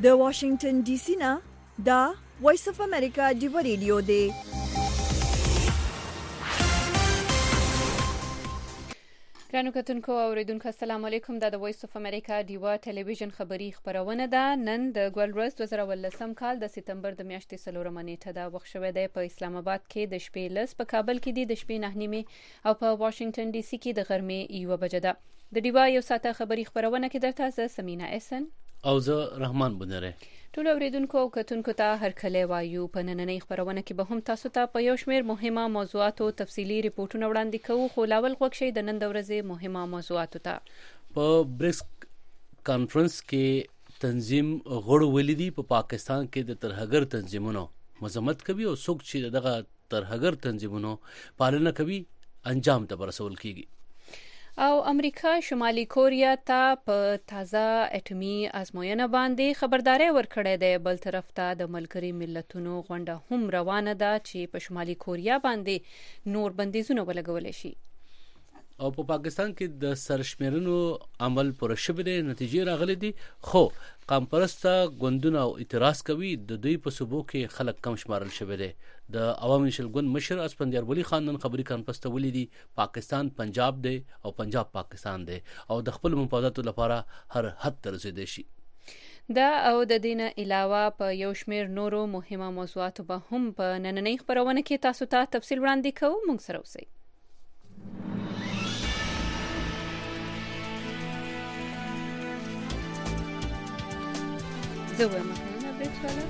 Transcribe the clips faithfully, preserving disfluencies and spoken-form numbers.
د واشنگټن ډي سي نه دا وایس اف امریکا ډیو ریډیو دی. ګرانو کتونکو او اوریدونکو السلام علیکم. دا د وایس اف امریکا ډیوا ټلویزیون خبری خبرونه ده. نن د ګولورس دوه زره ولسم کال د سپتمبر د میاشتې څلورمه نیټه ده. وخت شوی دی په اسلام آباد کې د شپې لس، په کابل کې دی د شپې نه نیمه او په واشنگټن ډي سي کې د غرمې یوه بجه ده. د ډیوا یو ساعته خبری خبرونه کې درته زه سمینا احسن او زه رحمان بنره ټول اوریدونکو او کتونکو ته هر کله وایو. په نننۍ خبرونه کې به هم تاسو ته په یو شمېر مهمه موضوعاتو تفصیلی ریپورتونه وړاندې کوو، خو لاول غوږ شئ د نن د ورځې مهمه موضوعاتو ته. په بریکس کانفرنس کې تنظیم غړو ولیدي په پا پاکستان کې د ترهګر تنظیمونو مذمت کوي او څوک چې دغه ترهګر تنظیمونو پالنه کوي انجام ته برسول کیږي. او امریکا شمالي کوریا ته په تازه اټومي ازموینه باندې خبرداري ورکړې ده. بل طرف ته د ملګري ملتونو غونډه هم روانه ده چې په شمالي کوریا باندې نور بندیزونه ولګول شي. او په پا پاکستان کې د سرشمیرنو عمل پر شبره نتیجې راغلي دي، خو قامپرسته ګوندونه او اعتراض کوي د دوی په صوبو کې خلک کم شمارل شوی دی. د عوامي نشل ګوند مشر اسفندیار ولی خان نن خبري کانفرنس ته ولیدي پاکستان پنجاب دی او پنجاب پاکستان دی او د خپل مفاداتو لپاره هر حد ته رسیدي شي. دا او د دینه علاوه په یو شمېر نورو مهمه موضوعاتو به هم په نننۍ خبرونه کې تاسو ته تفصیل وړاندې کوو. موږ سره اوسئ. زه وایم نه بریکس والا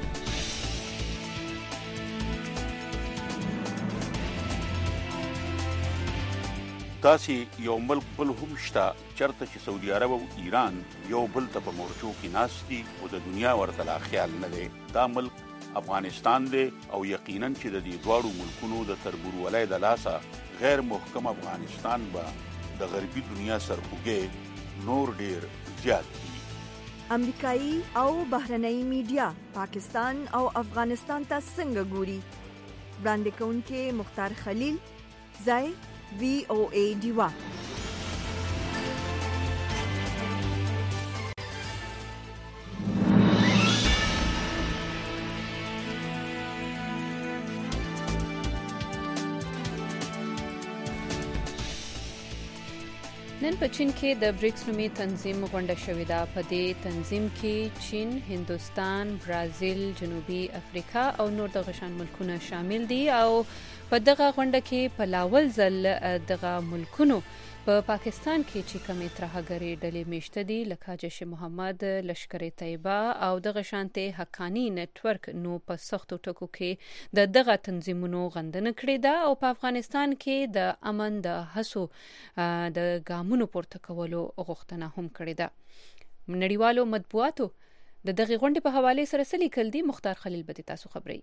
داسې یو ملک بل هم شته چرته چې سعودي عرب او ایران یو بل ته په مورچو کې ناست دي او د دنیا ورته لا خیال نه دی. دا ملک افغانستان دی او یقینا چې د دې دواړو ملکونو د تربورولۍ د لاسه غیر محکم افغانستان به د غربي دنیا سرخوږی نور ډیر زیات دي. امریکایي او بهرنۍ میډیا پاکستان او افغانستان ته څنګه ګوري؟ وړاندې کوونکې مختار خلیل، ځای وی او ای ډیوا. نن په چین کې د بریکس نومي تنظیم غونډه شوې ده. په دې تنظیم کې چین، هندوستان، برازیل، جنوبي افریقا او نور دغه شان ملکونه شامل دي. او په دغه غونډه کې په لاول ځل دغه ملکونو په پا پاکستان کې چې کومې ترهګرې ډلې میشته دي لکه جیش محمد، لشکر طیبه او دغه شانته حقانی نتورک نو په سختو ټکو کې د دغه تنظیمونو غندنه کړې ده او په افغانستان کې د امن د هڅو د ګامونو پورته کولو غوښتنه هم کړې ده. نړیوالو مطبوعاتو د دغه غونډې په حواله سره څه لیکل دي؟ مختار خلیل به تاسو خبري.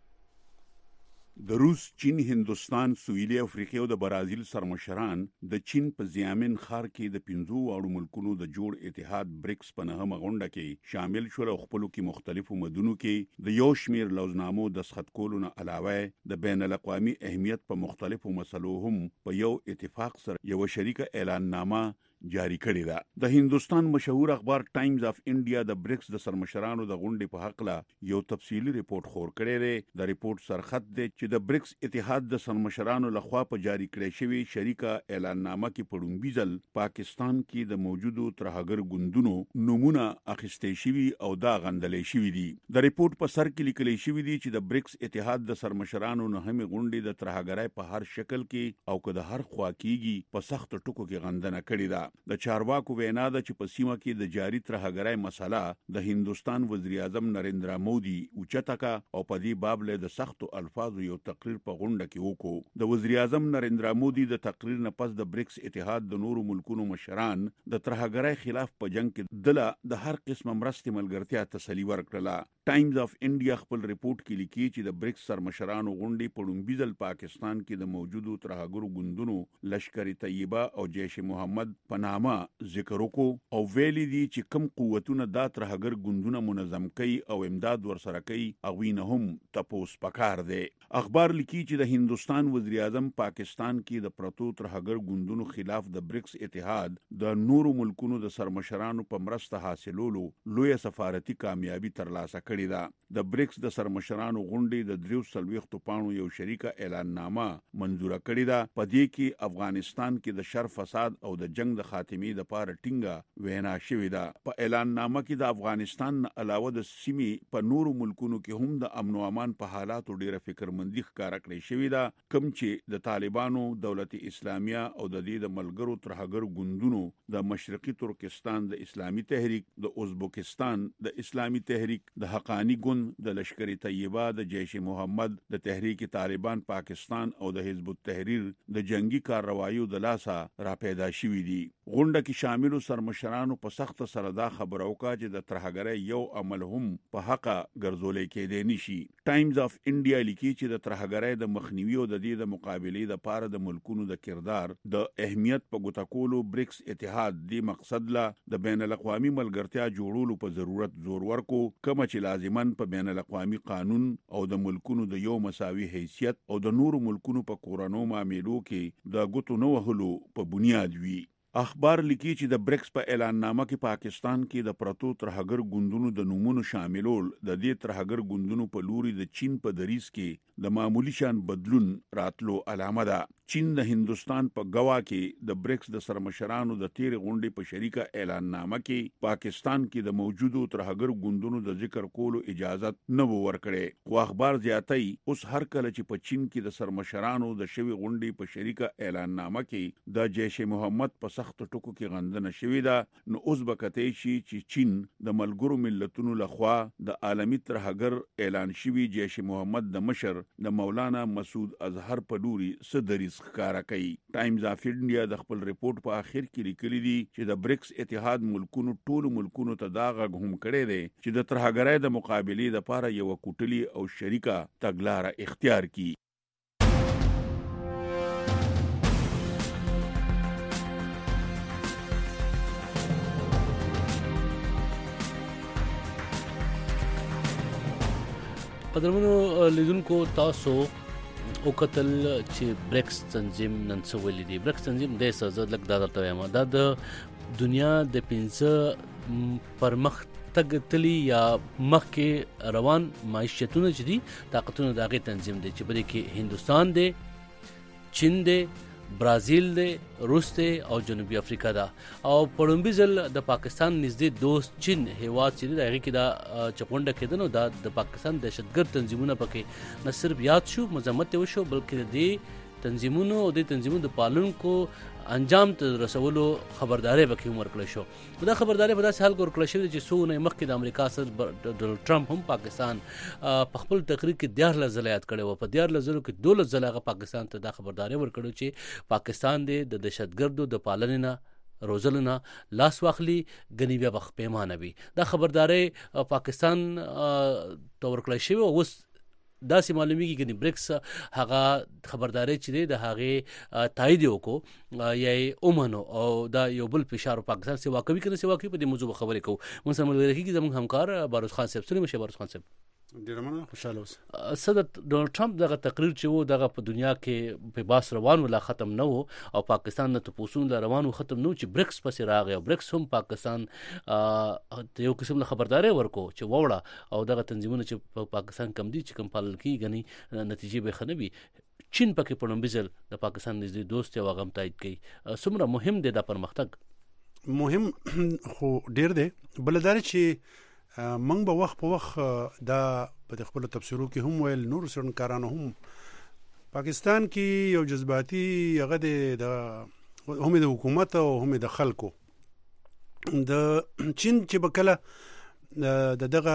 د روس، چین، هندوستان، سویلي افریقا او د برازیل سرمشران د چین په ضیامن ښار کې د پنځو واړو ملکونو د جوړ اتحاد بریکس په نهمه غونډه کې شامل شول او خپلو کې مختلفو مدونو کې د یو شمیر لوزنامو دستخط کولو نه علاوه د بین الاقوامي اهمیت په مختلفو مسلو هم په یو اتفاق سره یو شریکه اعلان نامه جاری کړی ده. د هندوستان مشهور اخبار ټایمز اف انډیا د بریکس د سرمشرانو د غونډې په حق لا یو تفصیلی ریپورت خور کړی دی. د ریپورت سرخط دی چې د بریکس اتحاد د سرمشرانو لخوا په جاری کړی شوی شریکه اعلان نامه کې په لومړي ځل پاکستان کې د موجودو ترهګر ګوندونو نمونه اخیستې شوي او دا غندلې شوي دي. د ریپورت په سر کې لیکل شوی دی چې د بریکس اتحاد د سرمشرانو نهمه غونډې د ترهګرۍ په هر شکل کې او که د هر خوا کېږي په سخت ټکو کې غندنه کړې ده. د چارواکو وینا ده چې په سیمه کې د جاری ترهګرۍ مسله د هندوستان وزیر اعظم نریندرا مودي اوچته کا او په دې باب له د سختو الفاظو یو تقریر په غونډه کې وکړو. د وزیر اعظم نریندرا مودي د تقریر نه پس د بریکس اتحاد د نورو ملکونو مشران د ترهګرۍ خلاف په جنگ کې دله د هر قسم مرستې ملګرتیا تسلی ورکړه. ټایمز اف انډیا خپل ریپورت کې لیکي چې د بریکس سرمشرانو غونډې په لومړي ځل پاکستان کې د موجودو ترهګرو ګوندونو لشکر طیبه او جیش محمد په نامه ذکر وکړو او ویلي دي چې کوم قوتونه دا ترهګر ګوندونه منظم کوي او امداد ورسره کوي هغوی نه هم تپوس پکار دی. اخبار لیکي چې د هندوستان وزیر اعظم پاکستان کې د پرتو ترهګر ګوندونو خلاف د بریکس اتحاد د نورو ملکونو د سرمشرانو په مرسته حاصلولو لوی سفارتي کامیابی ترلاسه کړې ده. د بریکس د سرمشرانو غونډې د دریو څلوېښتو پاڼو یو شریکه اعلان نامه منظوره کړې ده. په دې کې افغانستان کې د شر فساد او د جنگ د خاتمې لپاره ټینګه وینا شوې ده. په اعلان نامه کې د افغانستان علاوه د سیمې په نورو ملکونو کې هم د امن او امان په حالاتو ډیره فکرمندي ښکاره کړې شوې ده، کوم چې د طالبانو، دولت اسلامیه او د دې د ملګرو ترهګر ګوندونو د مشرقي ترکستان د اسلامي تحریک، د ازبکستان د اسلامي تحریک، د حقانی ګوند، د لشکر طیبه، د جیش محمد، د تحریک طالبان پاکستان او د حزب التحریر د جنگي کاروایو د لاسه را پیدا شوې دي. غونډه کې شاملو سرمشرانو په سخت سره دا خبره وکړه چې د ترهګرۍ یو عمل هم په حق ګرځولې کېدی نشي. ټایمز اف انډیا لیکي چې د ترهګرۍ د مخنیوي او د دې د مقابلې لپاره د ملکونو د کردار د اهمیت په ګوته کولو بریکس اتحاد دی مقصد لا د بین الاقوامي ملګرتیا جوړولو په ضرورت زور ورکو، کوم چې لازمان په بین الاقوامي قانون او د ملکونو د یو مساوي حیثیت او د نورو ملکونو په کورونو معاملو کې د ګوتو نه وهلو په بنیاد وي. اخبار لیکي چې د بریکس په اعلان نامه کې پاکستان کې د پرتو ترهګر ګوندونو د نومونو شاملول د دې ترهګر ګوندونو په لوري د چین په دریځ کې د معمولی شان بدلون راتلو علامه ده. چین د هندوستان په ګوا کې د بریکس د سرمشرانو د تیر غونډې په شریکه اعلان نامه کې پاکستان کې د موجودو ترهګر ګوندونو د ذکر کولو اجازه نه ورکړي. خو اخبار زیاتای اوس هر کله چې په چین کې د سرمشرانو د شوی غونډې په شریکه اعلان نامه کې د جیش محمد په سخت ټکو کې غندنه شوې ده، نو اوس به کتای شي چې چین د ملګرو ملتونو لخوا د عالمي ترهګر اعلان شوی جیش محمد د مشر د مولانا مسعود اظهر په لوري څه دریځ ښکاره کوي. ټایمز اف انډیا د خپل ریپورت په اخر کې لیکلي دي چې د بریکس اتحاد ملکونو ټولو ملکونو ته دا غږ هم کړی دی چې د ترهګرۍ د مقابلې لپاره یو کوټلي او شریکه تګلاره اختیار کړي. قدرمنو لیدونکو، تاسو او قتل چې بریکس تنظیم نن څه ویلي دي. بریکس تنظیم د سزا لک دا درته وایم دا د دنیا د پنځه پرمختګ تلی یا مخکې روان معیشتونه چې دي طاقتونه د هغې تنظیم دی چې بلې کې هندوستان دی، چین دی، برازیل دی، روس دی او جنوبي افریقا ده. او په لومړي ځل د پاکستان نږدې دوست چین هیواد چې دی هغې کې دا چې غونډه کېده نو دا د پاکستان دهشتګرد تنظیمونه پکې نه صرف یاد شو، مذمت یې وشو، بلکې د دې تنظیمونو او د تنظیمونو د پالونکو انجام ته رسولو خبرداري پکې هم ورکړل شو. دا خبرداري په داسې حال کې ورکړل شوې چې څو اونۍ مخکې د امریکا صدر ډونالډ ټرمپ هم پاکستان په خپل تقریر کې دیارلس ځله یاد کړی و. په دیارلس ځلو کې دولس ځله هغه پاکستان ته دا خبرداري ورکړو چې پاکستان دی د دهشتګردو د پالنې نه روزلو نه لاس واخلي، ګنې بیا به پیمانه وي. دا خبرداري پاکستان ته ورکړل شوې. اوس داسې معلومیږي چې بریکس هغه خبرداري چې دی د هغې تایید وکړو یا یې ومنو او دا یو بل فشار پاکستان سیوا کوي که نه سیوا کوي په دې موضوع به خبرې کوو. موږ سره ملګری کېږي زموږ همکار باروز خان صاحب. سلام شه باروز خان صاحب. ډېره مننه، خوشحاله اوسه. صدر ډونالډ ټرمپ دغه تقریر چې و دغه په دنیا کې په باس روان ولا ختم نه و او پاکستان نه تپوسون لا روان و ختم نه و چې بریکس پسې راغی او بریکس هم پاکستان ته یو قسم له خبرداري ورکو چې ووړه او دغه تنظیمونه چې په پاکستان کم دي چې کوم پالل کېږي غني نتیجې به ښه نه وي. چین پکې په لومړي ځل د پاکستان نږدې دوست یو هغه هم تایید کوي. څومره مهم دی دا پرمختګ؟ مهم خو ډېر دی. بله دا چې موږ به وخت په وخت دا په خپلو تبصرو کې هم ویل، نورو څېړنکارانو هم پاکستان کې یو جذباتي هغه دی د هم د حکومت او هم د خلکو د چین چې به کله د دغه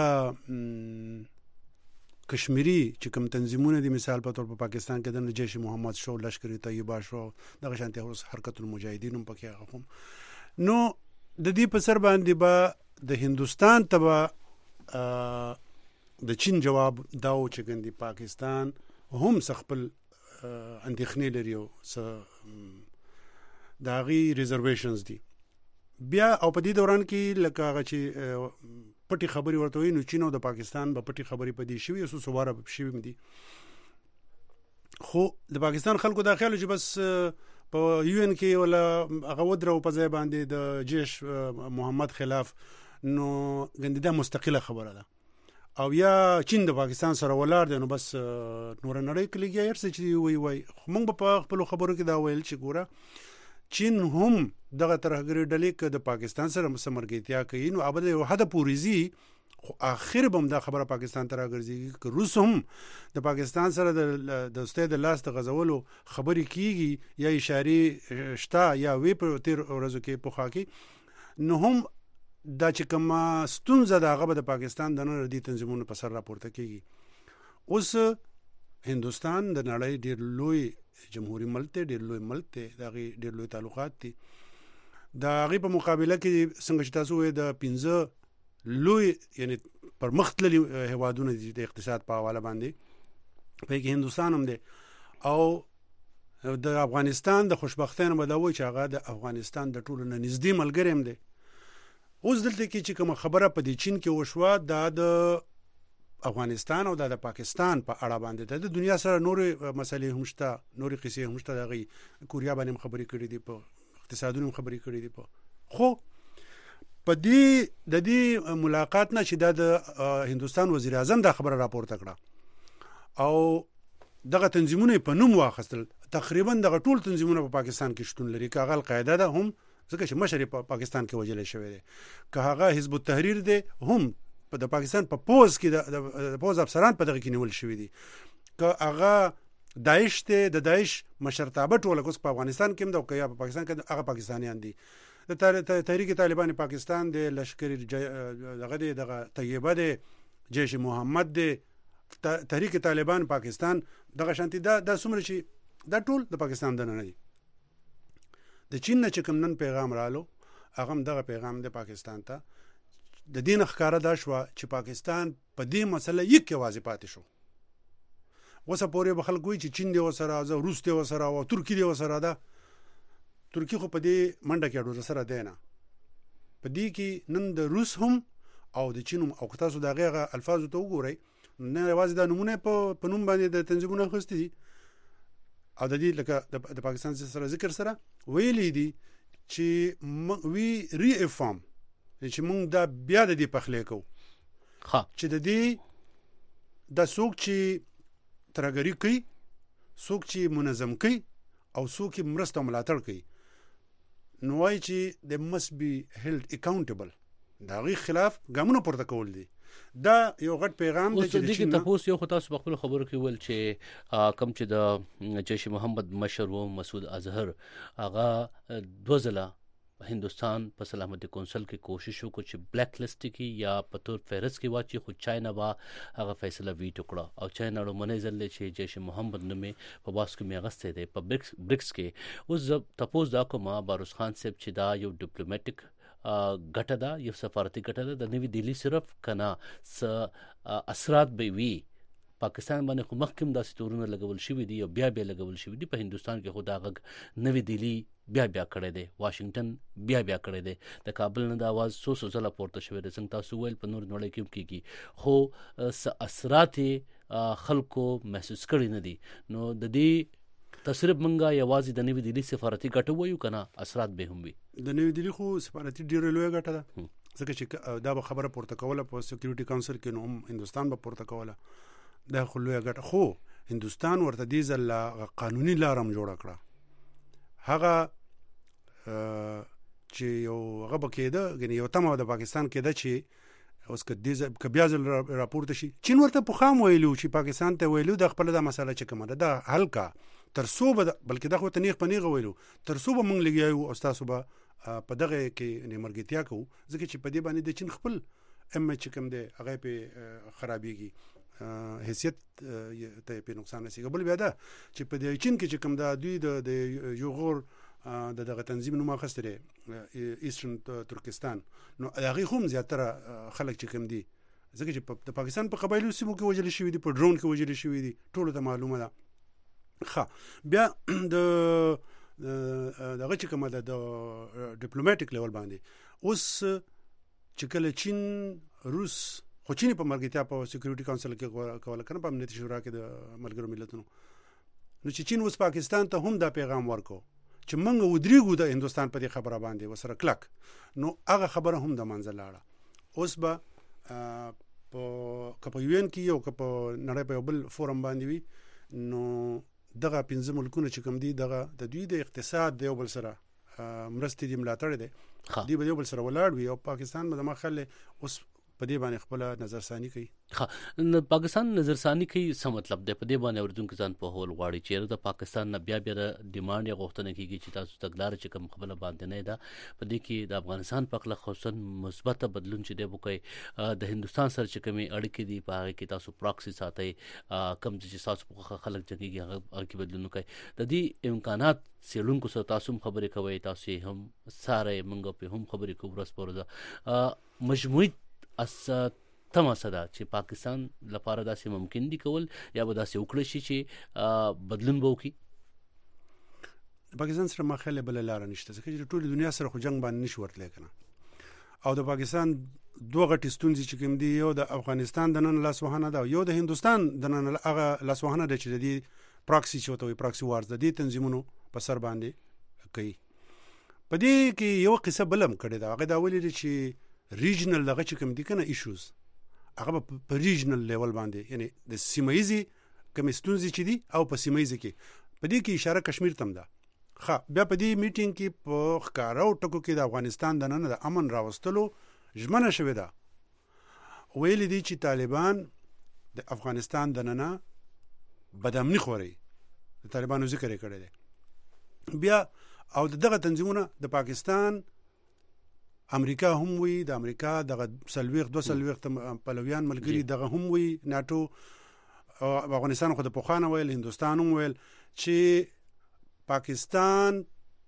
کشمیری چې کوم تنظیمونه دي، مثال په تور په پاکستان کې د جیش محمد شو، لشکر طیبه شو، دغه شانتي حرکت المجاهدین هم پکې هغه هم نو د دې په سر باندې به د هندوستان ته به د چین جواب دا و چې ګندي پاکستان هم خپل اندېښنې لري او څه د هغې ریزرویشنز دي. بیا او په دې دوران کې لکه هغه چې پټي خبرې ورته وایي نو چین او د پاکستان به پټي خبرې په دې شوي څو څو واره شوي هم دي. خو د پاکستان خلکو دا خیال چې بس په یو ان کې ولا هغه ودرو په ځای باندې د جیش محمد خلاف نو ګندې دا مستقله خبره ده او یا چین د پاکستان سره ولاړ دی نو بس نور نړۍ کې لګي هر څه چې وای وای موږ په خپل خبرو کې دا ویل چې ګوره چین هم دغه ترهګری ډلې کې د پاکستان سره مسمرګیتیا کوي نو ابد یو حد پورې زی خو اخر بم دا خبره پاکستان ته راګرځي چې روس هم د پاکستان سره د استاد د لاس د غزولو خبرې کیږي یا اشاره شتا یا وی په تیر ورځو کې په خوا کې نو هم دا چې کومه ستونزه د هغه د پاکستان د نړۍ تنظیمونو په سر راپورته کیږي. اوس هندستان د نړۍ ډیر لوی جمهوریت ملک دی ډیر لوی ملک دی دغه ډیر لوی تعلقات دي د هغه په مقابله کې څنګه چې تاسو وې د پنځه لوی یعنی پر مختلفي هوادونو د اقتصاد په حواله باندې په کې هندستان هم دی او د افغانستان د خوشبختانه بدوي چې هغه د افغانستان د ټولو نه نږدې ملګری هم دی. اوس دلته کې چې کوم خبره په دې چین کې وشوه د افغانستان او د پاکستان په اړه باندې د دنیا سره نورې مسلې هم شته نورې قصې هم شته دغه کوریا باندې خبرې کړې دي په اقتصادونو خبرې کړې دي په خو په دې د دې ملاقات نه چې د هندستان وزیر اعظم دا خبره راپورته کړه او دغه تنظیمونه په نوم واخیستل تقریبا دغه ټول تنظیمونه په پاکستان کې شتون لري که هغه القاعده ده هم ځکه چې مشر په پاکستان کې وجل شوی دی که هغه حزب التحریر دی هم په د پاکستان په پوز کې د پوز افسران په دغه کې نیول شوی دي که هغه داعش ته د داعش مشرتابه ټول کوس په افغانستان کې هم د یا په پاکستان کې هغه پاکستانیان دي د تحریک طالبان پاکستان د لشکري دغه دغه طیبه د جیش محمد د تحریک طالبان پاکستان دغه شانتي دا د سمره چې دا ټول د پاکستان د نه دي. د چین نه چې کوم نن پیغام رالو هغه دغه پیغام د پاکستان ته د دین ښکارا دا شو چې پاکستان په دې مسله یک واځي پاتې شو. وسه پورې به خلک وایي چې چین دی وسره او روس دی وسره او ترکی دی وسره ده ترکی خو په دې منډه کې اډو سره دی نه په دې کې نن د روس هم او د چین هم او تاسو د هغه الفاظو ته وګورئ نه یوازې د نمونه په نوم باندې د تنظیمونو خسته دي او د دې لکه د پاکستان سره ذکر سره ویلې دي چې وی ری افام چې مونږ دا بیا د دې پخلې کو ها چې د دې د څوک چې ترګری کوي څوک چې منظم کوي او څوک چې مرسته ملاتړ کوي نو وايي چې د must be held accountable دا غي خلاف ګامونه پورته کول دي. دا یو غټ پیغام دی چې د چین تاسو یو خطا په خپل خبرو کې ول چې کم چې د جیش محمد مشر و مسعود اظهر هغه دوزله هندستان په سلامتی کونسل کې کوشش وکړ چې بلیک لیست کې یا په تور فهرست کې واچي خو چاینا وا هغه فیصله ویټو کړه او چاینا له منځ ځل چې جیش محمد نومې په واس کې میغسته دی په برکس برکس کې اوس تاسو دا کومه باروس خان صاحب چې دا یو ډیپلوماټیک ګټه ده یو سفارتي ګټه ده د نوی دلی صرف کنا س اثرات به وی پاکستان باندې خو مخکم داسې تورونه لګول شوی دي او بیا بیا لګول شوی دي په هندستان کې خو دا غږ نوی دلی بیا بیا کړی دی واشنگټن بیا بیا کړی دی د کابل نه د आवाज سو سو ځله پورته شوی دی څنګه تاسو ویل په نور نړۍ کې کیږي خو س اثرات خلکو محسوس کړی نه دي نو د دې تصرف منګه یوازې د نوی دلی سفارتي ګټه وایو کنه اثرات به هم وي د نوی دلی خو سفارتي ډیره لوی ګټه ده ځکه چې دا به خبره پورته کوله په سکیورټي کونسل کې نو هم هندستان به پورته کوله دا خو لوی ګټه خو هندستان ورته دې ځل قانوني لارم جوړ کړه هغه چې یو غبه کېده غني یو تمه د پاکستان کېده چې اوس که دې ک بیا ځل راپورته شي چین ورته په خام ویلو چې پاکستان ته ویلو د خپل د مسله چې کومه ده حل کا تر څو بلکې دا خو ته نیغ پنیغه ویلو تر څو به مونږ لګیایو او تاسو به په دغه کې نیمرګتیا کو ځکه چې په دې باندې د چین خپل ام چې کوم دی هغه په خرابېږي حیثیت ته په نقصان رسیږي بل بیا دا چې په دې چین کې چې کوم دا دوی د یو غور د دغه تنظیم نوم اخستره ایسترن ترکستان نو هغه هم زیاتره خلک چې کوم دي ځکه چې د پاکستان په قبایلو سیمو کې وژل شوي دي، په ډرون کې وژل شوي دي، ټولو ته معلومه ده. ښه بیا د دغه چې کومه ده د ډیپلوماټیک لیول باندې اوس چې کله چین روس خو چین په مرګتیا په سکیورټي کونسل کې کوله کنه په امنیتي شورا کې د ملګرو ملتونو، نو چې چین اوس پاکستان ته هم دا پیغام ورکو چې موږ ودرېږو د هندوستان په دې خبره باندې وسره کلک، نو هغه خبره هم د منځ لاړه. اوس به په کپ یو ان کې او کپ نړۍ په بل فورم باندې وي، نو دغه پنځه ملکونه چې کوم دي دغه د دوی د اقتصاد د یو بل سره مرستې دي ملاتړ دي دی به یو بل سره ولاړ وي، او پاکستان به د مخله اوس په دې باندې خپل نظرثانی کوي. ها پاکستان نظرثانی کوي څه مطلب دی؟ په دې باندې اوریدونکو ځان په هول غواړي چې د پاکستان نه بیا بیا د ډیماند یا غوښتنه کیږي چې تاسو تګلار چې کوم خپل باندې نه ده، په دې کې د افغانستان په اړه خصوصا مثبت بدلون چې دی وکړي، د هندستان سره چې کومي اړیکې دي په هغه کې تاسو پراکسی ساتي، کم چې تاسو په خلک جنګي هغه کې بدلون وکړي، د دې امکانات سیلونکو سره تاسو خبرې کوي، تاسو هم ساره منګو په هم خبرې کوو ورس پورې مجموعي اس تمه صدا چې پاکستان لپاره داسې ممکن دي کول یا به داسې وکړي شي چې بدلون به وکړي. پاکستان سره مخاله بل لار نشته ځکه چې ټول دنیا سره خو جنگ باندې نشي ورتلای کنه، او د پاکستان دوه غټي ستونزې چې کوم دي، یو د افغانستان د نن لاسوهنه ده، یو د هندستان د نن هغه لاسوهنه ده چې د پراکسی چې وته پراکسی وارز د دې تنظیمونو په سر باندې کوي. په دې کې یو قصه بلم کړي دا هغه دا ولې چې ریجنل دغه چې کوم دي کنه ایشوز هغه په ریجنل لیول باندې، یعنی د سیمایي کوم ستونزې چې دي او په سیمایي کې په دې کې اشاره کشمیر تم ده. ښه بیا په دې میټینګ کې په ښکارا او ټکو کې د افغانستان د نن د امن راوستلو ژمنه شوې ده، ویل دي چې طالبان د افغانستان د نن بدامني خوري، د طالبانو ذکر یې کړی دی. بیا او دغه تنظیمونه د پاکستان امریکا هم وی، د امریکا دغه سلويخ دو سلويخ پلویان ملګری دغه هم وی، ناتو افغانستان خو د پوخانه ویل، هندستان هم ویل چې پاکستان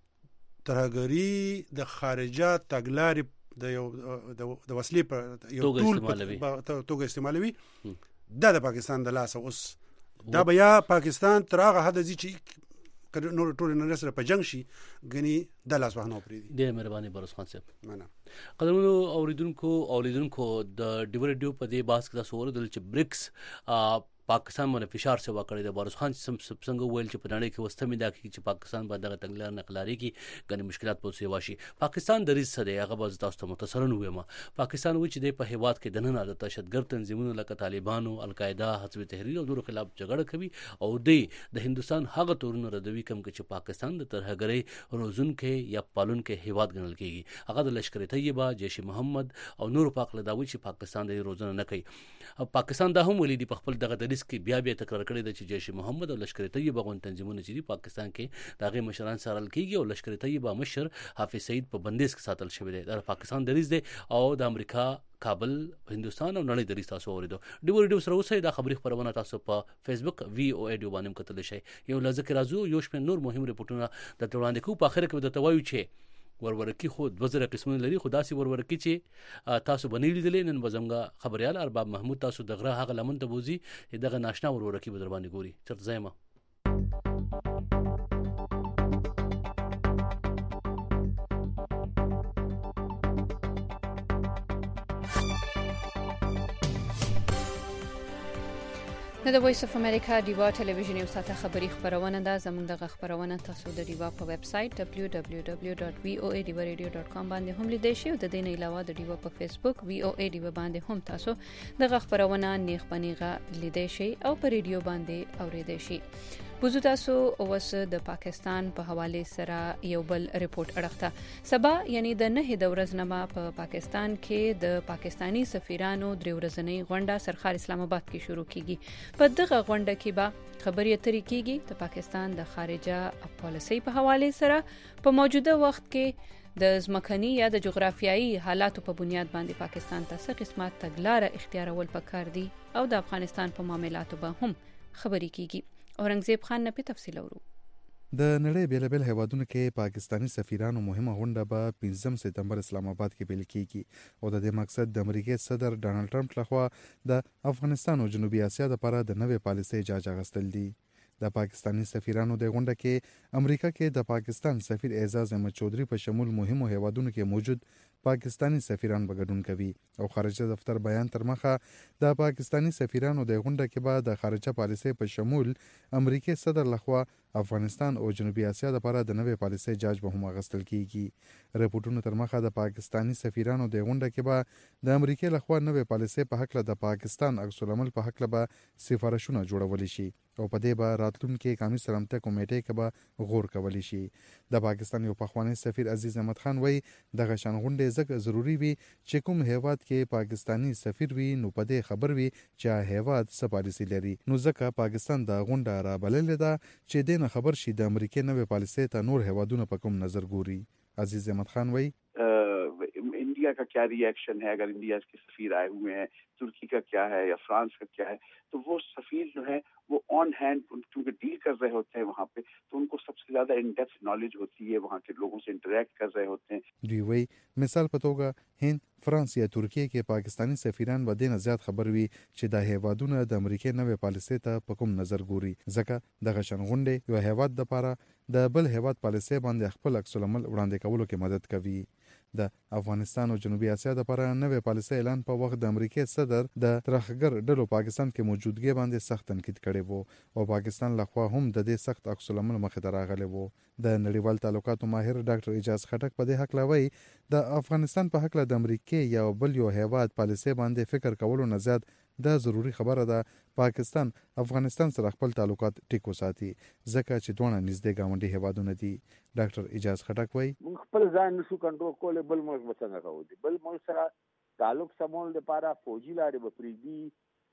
ترهګری د خارجه تګلارې د یو د وسلې په یو ټول په توګه استعمالوي، دا د پاکستان د لاس اوس دا بیا پاکستان تر هغه حد چې نور ټول نه سره په جنگ شي غني د لاس وهنه پرې دي. ډېر مهرباني بروس خان صاحب. مننه. قدرمنو اوریدونکو اوریدونکو د ډیور ډیو په دې باس کې تاسو ورته چې بریکس پاکستان باندې فشار څه وکړي د بروس خان څنګه ویل چې په نړۍ کې وستمې دا کې چې پاکستان باندې دغه تګلار نقلاري کې غني مشکلات پوسې واشي. پاکستان د ریس سره هغه باز تاسو ته متصرن ویما پاکستان و چې د په هیواد کې دننه د تشددګر تنظیمونو لکه طالبانو، القاعده، حزب تحریر او نورو خلاف جګړه کوي، او د هندستان هغه تورونه ردوي کوم چې پاکستان د ترهګرۍ روزونکو یا پالونکو هیواد ګڼل کیږي. هغه د لشکر طیبه، جیش محمد او نورو پاکله داوي چې پاکستان د روزنه نه کوي. پاکستان دا هم ولې د خپل دغه کې بیا بیا تکرار کړی دی چې جیش محمد او لشکر طیبه غون تنظیمونه چې پاکستان کې دغه مشران سره کېږي، او لشکر طیبه مشر حافظ سعید په بندیز کې ساتل شوی دی. دا پاکستان دریز دی او د امریکا، کابل، هندستان او نړۍ دریز تاسو اوریدو. ډیور ډیو سره اوسه دا خبري خبرونه تاسو په فیسبوک وی او ای ډیو باندې کتل شي. یو لږه راځو یو شپه نور مهم رپورټونه د وړاندې کو په اخر کې د توایو چې ورورکی خو د وزره قسمونه لري، خو داسې ورورکی چې تاسو بنې لیدلې نن بزمګه خبريال ارباب محمود تاسو دغه هغه لمن ته بوزي دغه ناشنا ورورکی به در باندې ګوري چرته زما د وایس اف امریکا دیوا ټلویزیون یو ساته خبری خبرونه ده. زموږ د خبرونه تاسو د دیوا په ویب سټ دبلیو دبلیو دبلیو ډاټ وی او ای ډیوا ریډیو ډاټ کام باندې هم لیدئ شئ. د دې نه علاوه د دیوا په فیسبوک وی او ای دیوا باندې هم تاسو د خبرونه نیغ پنیغه لیدئ شئ او په ریډیو باندې اوریدئ شئ. بوزو تاسو اوس د پاکستان په حواله سره یو بل ریپورت اړخته سبا یعنی د نه د ورځنامه په پاکستان کې د پاکستانی سفیرانو درې ورځنۍ غونډه سرخار اسلام آباد کې شروع کیږي. په دغه غونډه کې به خبرې اترې کیږي د پاکستان د خارجه پالیسۍ په حواله سره په موجوده وخت کې د ځمکني یا د جغرافیایي حالاتو په بنیاد باندې پاکستان ته څه قسمه تګلارې اختیارول پکار دي او د افغانستان په معاملاتو به هم خبرې کیږي. اورنګزیب خان نه په تفصیل اورو. د نړۍ بیلابیل هیوادونو کې پاکستانی سفیرانو مهمه غونډه به پنځم سپتمبر اسلام آباد کې پیل کیږي او د دې مقصد د امریکای صدر ډانلډ ټرمپ لخوا د افغانستان او جنوبي اسیا لپاره د نوې پالیسۍ جاج اخیستل دي. د پاکستانی سفیرانو د غونډه کې امریکا کې د پاکستان سفیر اعزاز احمد چودھری په شمول مهمو هیوادونو کې موجود پاکستانی سفیران به ګډون کوي او خارجه دفتر بیان تر مخه د پاکستانی سفیرانو د غونډه کې به د خارجه پالیسۍ په شمول امریکای صدر لخوا افغانستان او جنوبي اسیا لپاره د نوې پالیسۍ جاج به هم اخیستل کیږي. رپورټونو تر مخه د پاکستانی سفیرانو د غونډه کې به د امریکای لخوا نوې پالیسۍ په حق له د پاکستان عکس العمل په حق له به سفارشونه جوړول شي او په دې به راتلونکي قومي سلامتیا کمیټې کې به غور کولی شي. د پاکستان یو پخوانی سفیر عزیز احمد خان وایي دغه شان غونډې ځکه ضروري وي چې کوم هیواد کې پاکستانی سفیر وي نو په دې خبر وي چې هیواد څه پالیسي لري، نو ځکه پاکستان د غونډه رابللې ده چې دې نه خبر شي د امریکای نوې پالیسۍ ته نور هیوادونه په کوم نظر ګوري. عزیز احمد خان وایي इंडिया का क्या रिएक्शन है अगर इंडिया के सफीर आए हुए हैं, तुर्की का क्या है या फ्रांस का क्या है, तो वो सफीर जो है वो ऑन हैंड क्योंकि डील कर रहे होते हैं वहाँ पे, तो उनको सबसे ज्यादा इन डेप्थ नॉलेज होती है, वहाँ के लोगों से इंटरेक्ट कर रहे होते हैं. دوی وایي مثال په توګه هند، فرانس یا ترکیه کې پاکستانی سفیران به دې نه زیات خبر وي چې د هیوادونو د امریکای نوې پالیسۍ ته په کوم نظر ګوري، ځکه دغه شان غونډې یو هیواد دپاره د بل هیواد پالیسۍ باندې خپل عکس العمل وړاندې کولو کې مدد کوي. د افغانستان او جنوبي اسیا لپاره نوې پالیسۍ اعلان په وخت د امریکای صدر د ترهګر ډلو پاکستان کې موجودګي باندې سخت تنقید کړی وو او پاکستان لخوا هم د دې سخت عکس العمل مخې ته راغلی وو. د نړیوال تعلقاتو ماهر ډاکټر اعجاز خټک په دې هکله وایي د افغانستان په هکله د امریکای یا بل یو هیواد پالیسۍ باندې فکر کولو نه زیات دا ضروری خبره ده پاکستان افغانستان سره خپل تعلقات ټیک وساتي ځکه چې دواړه نږدې ګاونډي هیوادونه دي. ډاکټر اعجاز خټک وایي موږ خپل ځان نشو کنټرول کولی، بل ملک به څنګه کوو؟ د بل ملک سره تعلق سمول لپاره فوجي لارې به پرېږدي،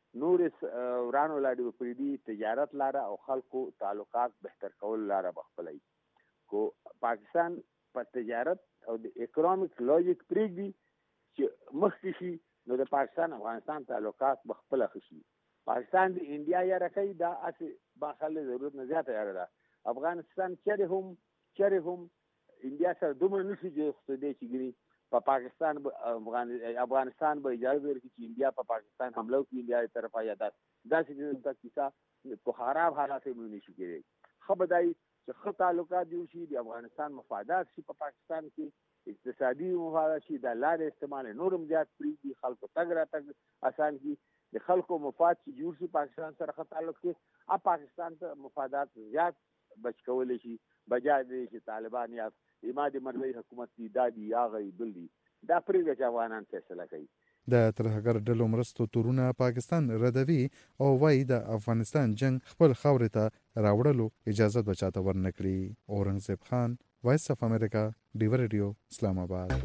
نورې ورانو لارې به پرېږدي، تجارت لاره او خلکو تعلقات بهتر کول لاره به خپله وي. کو پاکستان په تجارت او د اکونومیک لوجیک پرېږدي چې مخکې شي نو د پاکستان افغانستان تعلقات به خپله ښه شي. پاکستان د انډیا یاره کوي دا هسې باخله ضرورت نه زیاته یاره ده. افغانستان چېرې هم چېرې هم انډیا سره دومره نشي جوړ دی چې ګیني په پاکستان افغانستان به اجازه ورکړي چې انډیا په پاکستان حمله وکړي، انډیا د طرفه یا داسې داسې کیسه په خراب حالات یې نشي کېدی. ښه به دا وي چې ښه تعلقات جوړ شي، د افغانستان مفادات شي په پاکستان کې، اقتصادي مفادات شي، د لارې استعمال نورم زیات پرېږدي، خلکو تګ راتګ اسان کړي، د خلکو مفاد چې جوړ شي پاکستان سره ښه تعلق کې ا پاکستان ته مفادات زیات بچ کولی شي بجای دی چې طالبان یا اماد مرزي حکومت دی دا دی یا غي بل دی دا پرېږده چې افغانان فیصله کوي. د ترهګر ډلو مرستو تورونه پاکستان ردوي او وایي د افغانستان جنگ خپل خاورې ته راوړلو اجازه به چاته ورنکړي. اورنګزیب خان، وایس اف امریکا، ډیو ریډیو، اسلام آباد.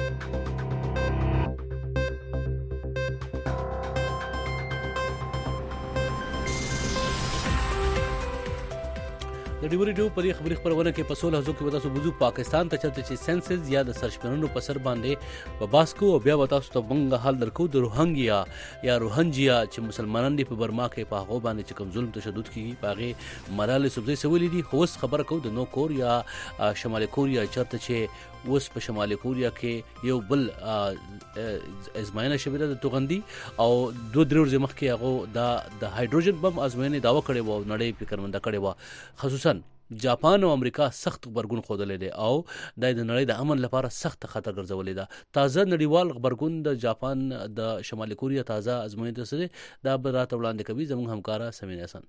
د ډیو ریډیو په خبري خبرونه کې په سول هزو کې ودا سو بوزو پاکستان ته چلته چې سنسز یا د سرشمنونو په سر باندې په باسکو او بیا وتا سو ته بنګ حال درکو د روهنګیا یا روهنجیا چې مسلمانان دی په برما کې په هغه باندې چې کوم ظلم تشدد کیږي باغې مراله سبزي سویلې دي. خوس خبر کو د نو کوریا شمالي کوریا چرته چې اوس په شمالي کوریا کې یو بل ازماینه شویده د توغندي او دو درې ورځې مخکې هغه د د هایدروجن بم ازماینه داوا کړي وو، نړۍ فکرمنده کړي وو. خصوصا جاپان او امریکا سخت خبرګون خوده دي او د نړۍ د امن لپاره سخت خطر ګرځولې ده. تازه نړیوال خبرګون د جاپان د شمالي کوریا تازه ازموینه سره دا برات وړاندې کوي. زموږ همکارا سمین حسن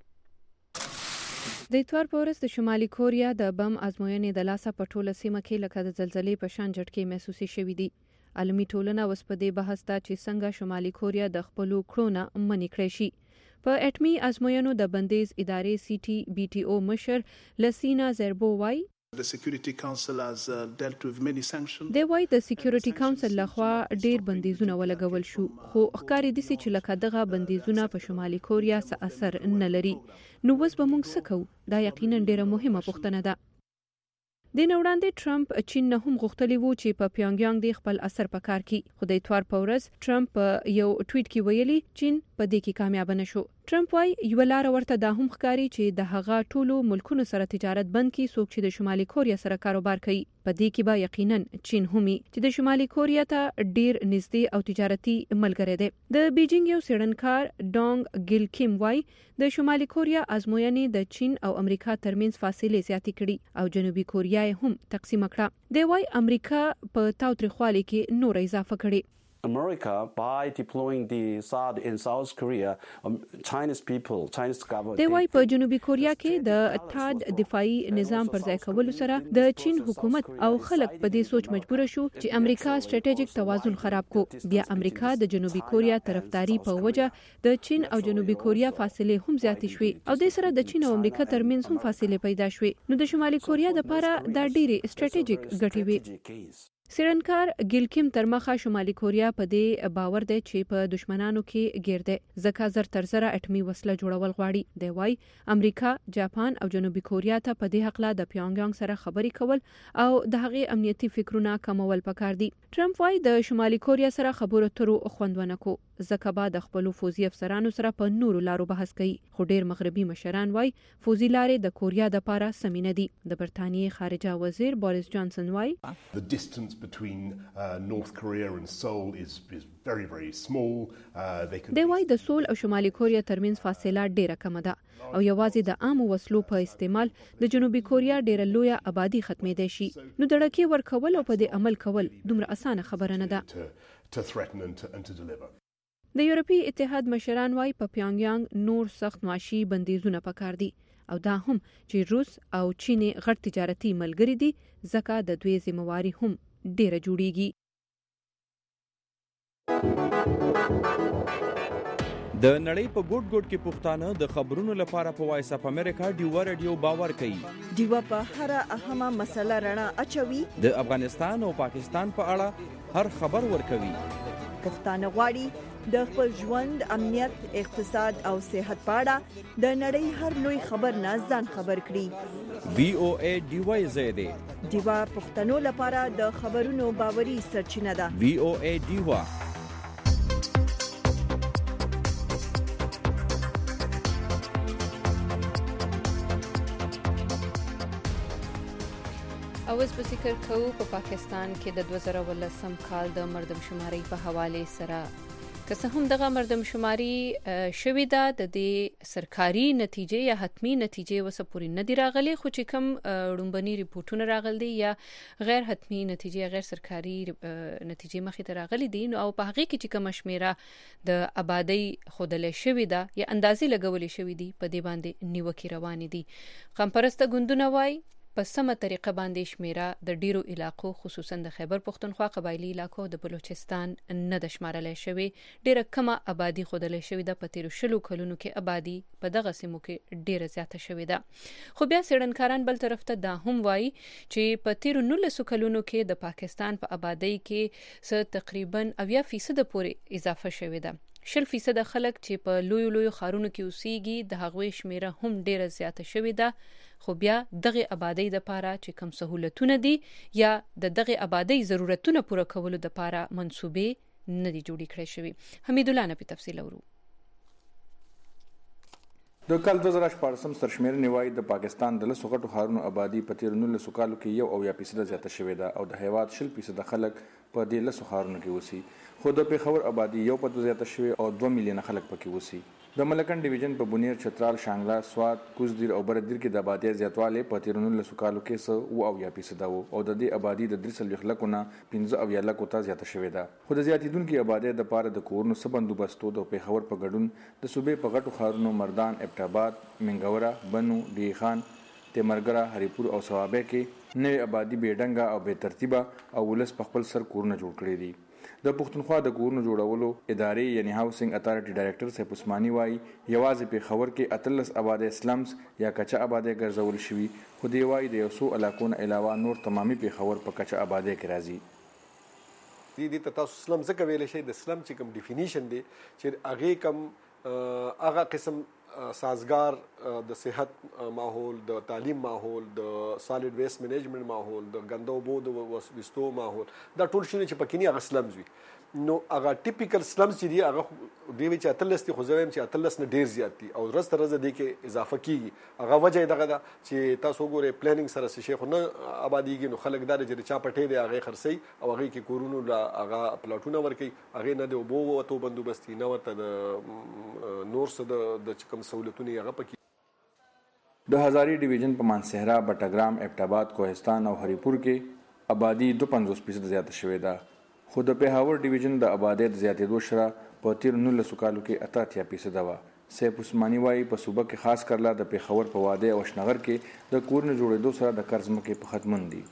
د اتوار په ورځ د شمالي کوریا د بم ازموینې د لاسه په ټوله سیمه کې لکه د زلزلې په شان جټکې محسوسې شوې دي. عالمي ټولنه اوس په دې بحث ته چې څنګه شمالي کوریا د خپلو کړو نه منې کړی شي. په اټمي ازموینو د بندیز ادارې سی ټي بي ټي او مشر لسینا زربو وای The Security Council has uh, dealt with many sanctions. د وای د سکیورټي کونسل لخوا ډیر بندیزونه ولګول شو، خو ښکاري دي چې لکه دغه بندیزونه په شمالي کوریا څه اثر نه لري. نو اوس به موږ څه کوو؟ دا یقینا ډیره مهمه پوښتنه ده. د نن وړاندې ټرمپ چین نه هم غوښتلی وو چې په پیونګیانګ د خپل اثر په کار کې. خو د اتوار په ورځ ټرمپ یو ټویټ کې ویلي چین په دې کې کامیاب نشو. ټرمپ وايي یو لار ورته دا هم ښکاري چې د هغه ټولو ملکونو سره تجارت بند کړي څوک چې د شمالي کوریا سره کاروبار کوي. په دې کې به یقینا چین همي چې د شمالي کوریا ته ډیر نږدې او تجارتي ملګری دی. د بیجینګ یو څېړنکار ډونګ ګیل کیم وايي د شمالي کوریا ازموینې د چین او امریکا ترمنځ فاصله زیاتې کړي او جنوبي کوریا هم تقسیم کړه. دی وايي امریکا په تاوتریخوالي کې نور اضافه کړي. America, by deploying the S A D in South Korea, um, Chinese people, Chinese government. دی وايي په جنوبي کوریا کې د تاد دفاعي نظام پر ځای کولو سره د چین حکومت او خلک په دې سوچ مجبور شو چې امریکا ستراتیژیک توازن خراب کو. بیا امریکا د جنوبي کوریا طرفداري په وجه د چین او جنوبي کوریا فاصله هم زیاتې شوې او د سره د چین او امریکا ترمنځ هم فاصله پیدا شوې. نو د شمالي کوریا د لپاره دا ډېری ستراتیژیک ګټې وي. سیرنکار ګیلکیم تر مخه شمالي کوریا په دې باور دی چې په دشمنانو کې ګیر دی ځکه زر تر زره اټومي وسله جوړول غواړي. دی وايي امریکا، جاپان او جنوبي کوریا ته په دې حق لا د پیونګیانګ سره خبرې کول او د هغې امنیتي فکرونه کمول پکار دي. ټرمپ وايي د شمالي کوریا سره خبرو اترو خوندونه کو ځکه به د خپل فوزي افسرانو سره په نورو لارو بحث کوي. خو ډیر مغربي مشران وايي فوزي لارې د کوریا د پاره سمینه دي. د برتانیې خارجه وزیر بوریس جانسن وايي The distance between uh, North Korea and Seoul is is very very small. Uh, they can دی وايي د سول او شمالي کوریا ترمنځ فاصله ډیره کمه ده او یوازې د عامو وسلو په استعمال د جنوبي کوریا ډیره لویه آبادی ختمېدای شي. نو د ډکې ورکول او په دې عمل کول دومره اسانه خبره نه ده. to, to threaten and to, and to deliver. د یورپی اتحاد مشران وايي په پیونګیانګ نور سخت معاشي بندیزونه پکار دي او دا هم چې روس او چین غټ تجارتي ملګري دي ځکه د دوی ذمہواری هم ډیره جوړیږي. د نړۍ په ګوټ ګوټ کې پښتانه د خبرونو لپاره په وایس اپ امریکا ډیوا رادیو باور کوي. ډیوا په هر اهمه مسله رڼا اچوي. د افغانستان او پاکستان په اړه هر خبر ورکوي. پښتانه غواړي د خپل ژوند، امنیت، اقتصاد او صحت په اړه د نړۍ هر لوی خبر نه ځان خبر کړي. وی او ای ډیوا زیاده ډیوا پښتنو لپاره د خبرونو باوري سرچینه ده. وی او ای ډیوا اوس به ذکر کوو په پاکستان کې د دوه زره ولسم کال د مردم شماري په حواله سره که څه هم دغه مردم شماري شوې ده د دې سرکاري نتیجې یا حتمی نتیجې وسه پوری نه دی راغلي خو چې کوم ډومبني ریپورتونه راغلي یا غیر حتمی نتیجې غیر سرکاري نتیجې مخې ته راغلي دي نو او په هغه کې چې کوم شمیره د آبادی خودلې شوې ده یا اندازې لګولې شوې دي په دې باندې نیوکې روانې دي. قمپرسته ګوندونه وايي په سمه طریقه باندې شمیره د ډیرو علاقو خصوصا د خیبر پختونخوا قبایلی علاقو د بلوچستان نه د شمارلې شوې ډیره کمه آبادی خودلې شوې ده. په تیرو شلو کلونو کې آبادی په دغه سیمو کې ډیره زیاته شوې ده. خو بیا څېړنکاران بل طرف ته دا هم وایي چې په تیرو نولسو کلونو کې د پاکستان په آبادی کې څه تقریبا اویا فیصد پورې اضافه شوې ده. شل فیصد خلک چې په لوی لوی خارونو کې اوسېږي د هغوی شمیره هم ډیره زیاته شوې ده. خو بیا دغه آبادی د پاره چې کم سہولتونه دي یا د دغه آبادی ضرورتونه پوره کولو د پاره منسوبې نه دي جوړې کړې شوې. حمید الله نه په تفصیل اورو. د کال دوه زره شپاړسم سرشمیرنې وايي د پاکستان د لسو غټو ښارونو آبادی په تیرو نولسو کالو کې یو اویا فیصده زیاته شوې ده او د هیواد شل فیصده خلک په دې لسو ښارونو کې اوسي. خو د پېښور آبادی یو په دوه زیاته شوې او دوه میلیونه خلک پکې اوسي. د ملکن ډیویژن په بونیر، چترال، شانګله، سوات، کوزدیر او بردیر کې د آبادی زیاتوالی په تیرو نولسو کالو کې څه اوه اویا فیصده و او د دې آبادی د درې څلوېښت لکو نه پنځه اویا لکو ته زیاته شوې ده. خو د زیاتېدونکې آبادۍ دپاره د کورونو څه بندوبستو د پېښور په ګډون د صوبې په غټو ښارونو مردان، ابټاباد، منګوره، بنو، ډی خان، تیمرګره، هریپور او صوابۍ کې نوې آبادي بې ډنګه او بې ترتیبه او ولس په خپل سر کورونه جوړ کړي دي. د پښتونخوا د کورونو جوړولو ادارې یعنی هاوسنګ اتارټي ډایرکټر سیف عثماني وايي یوازې پېښور کې اتلس آبادۍ سلمز یا کچه آبادۍ ګرځول شوي خو دی وايي د یو څو علاقو نه علاوه نور تمامي پېښور په کچه آبادۍ کې راځي. دې دې ته تاسو سلم څه کولی شئ؟ د سلم چې کوم ډیفینیشن دی چې هغې کوم هغه قسم سازگار د صحت ماحول، د تعلیم ماحول، د سالډ ویسټ منیجمنت ماحول، د ګنده اوبو د وسوستو ماحول، دا ټول شي چې پکې نه هغه سلمز وي. نو هغه ټیپیکل سلمز چې دي هغه دی چې اتلس دي، خو زه وایم چې اتلس نه ډیر زیات دي او ورځ تر ورځې دې کې اضافه کیږي. هغه وجه دغه ده چې تاسو وګورئ پلانینګ سره څه شي خو نه آبادیږي، نو خلک دا چې چا پټې دی هغه خرڅي او هغه کې کورونو لا هغه پلاټونه ورکي، هغه نه د اوبو وته بندوبستي نه ورته د نور څه د کوم سہولتونه هغه پکې. د هزاري ډیویژن په مانسهرا، بټګرام، ابټاباد، کوهستان او هریپور کې آبادی دوه پنځوس فیصد زیاته شوې ده. خو د پیښور ډیویژن د آبادۍ د زیاتېدو شره په تیر نولسو کالو کې اته اتیا فیصده وه. سیف عثماني وایي په صوبه کې خاص کرلا د پیښور په واده او اشنغر کې د کورونو جوړېدو سره د قرض مکې په ختمون دي.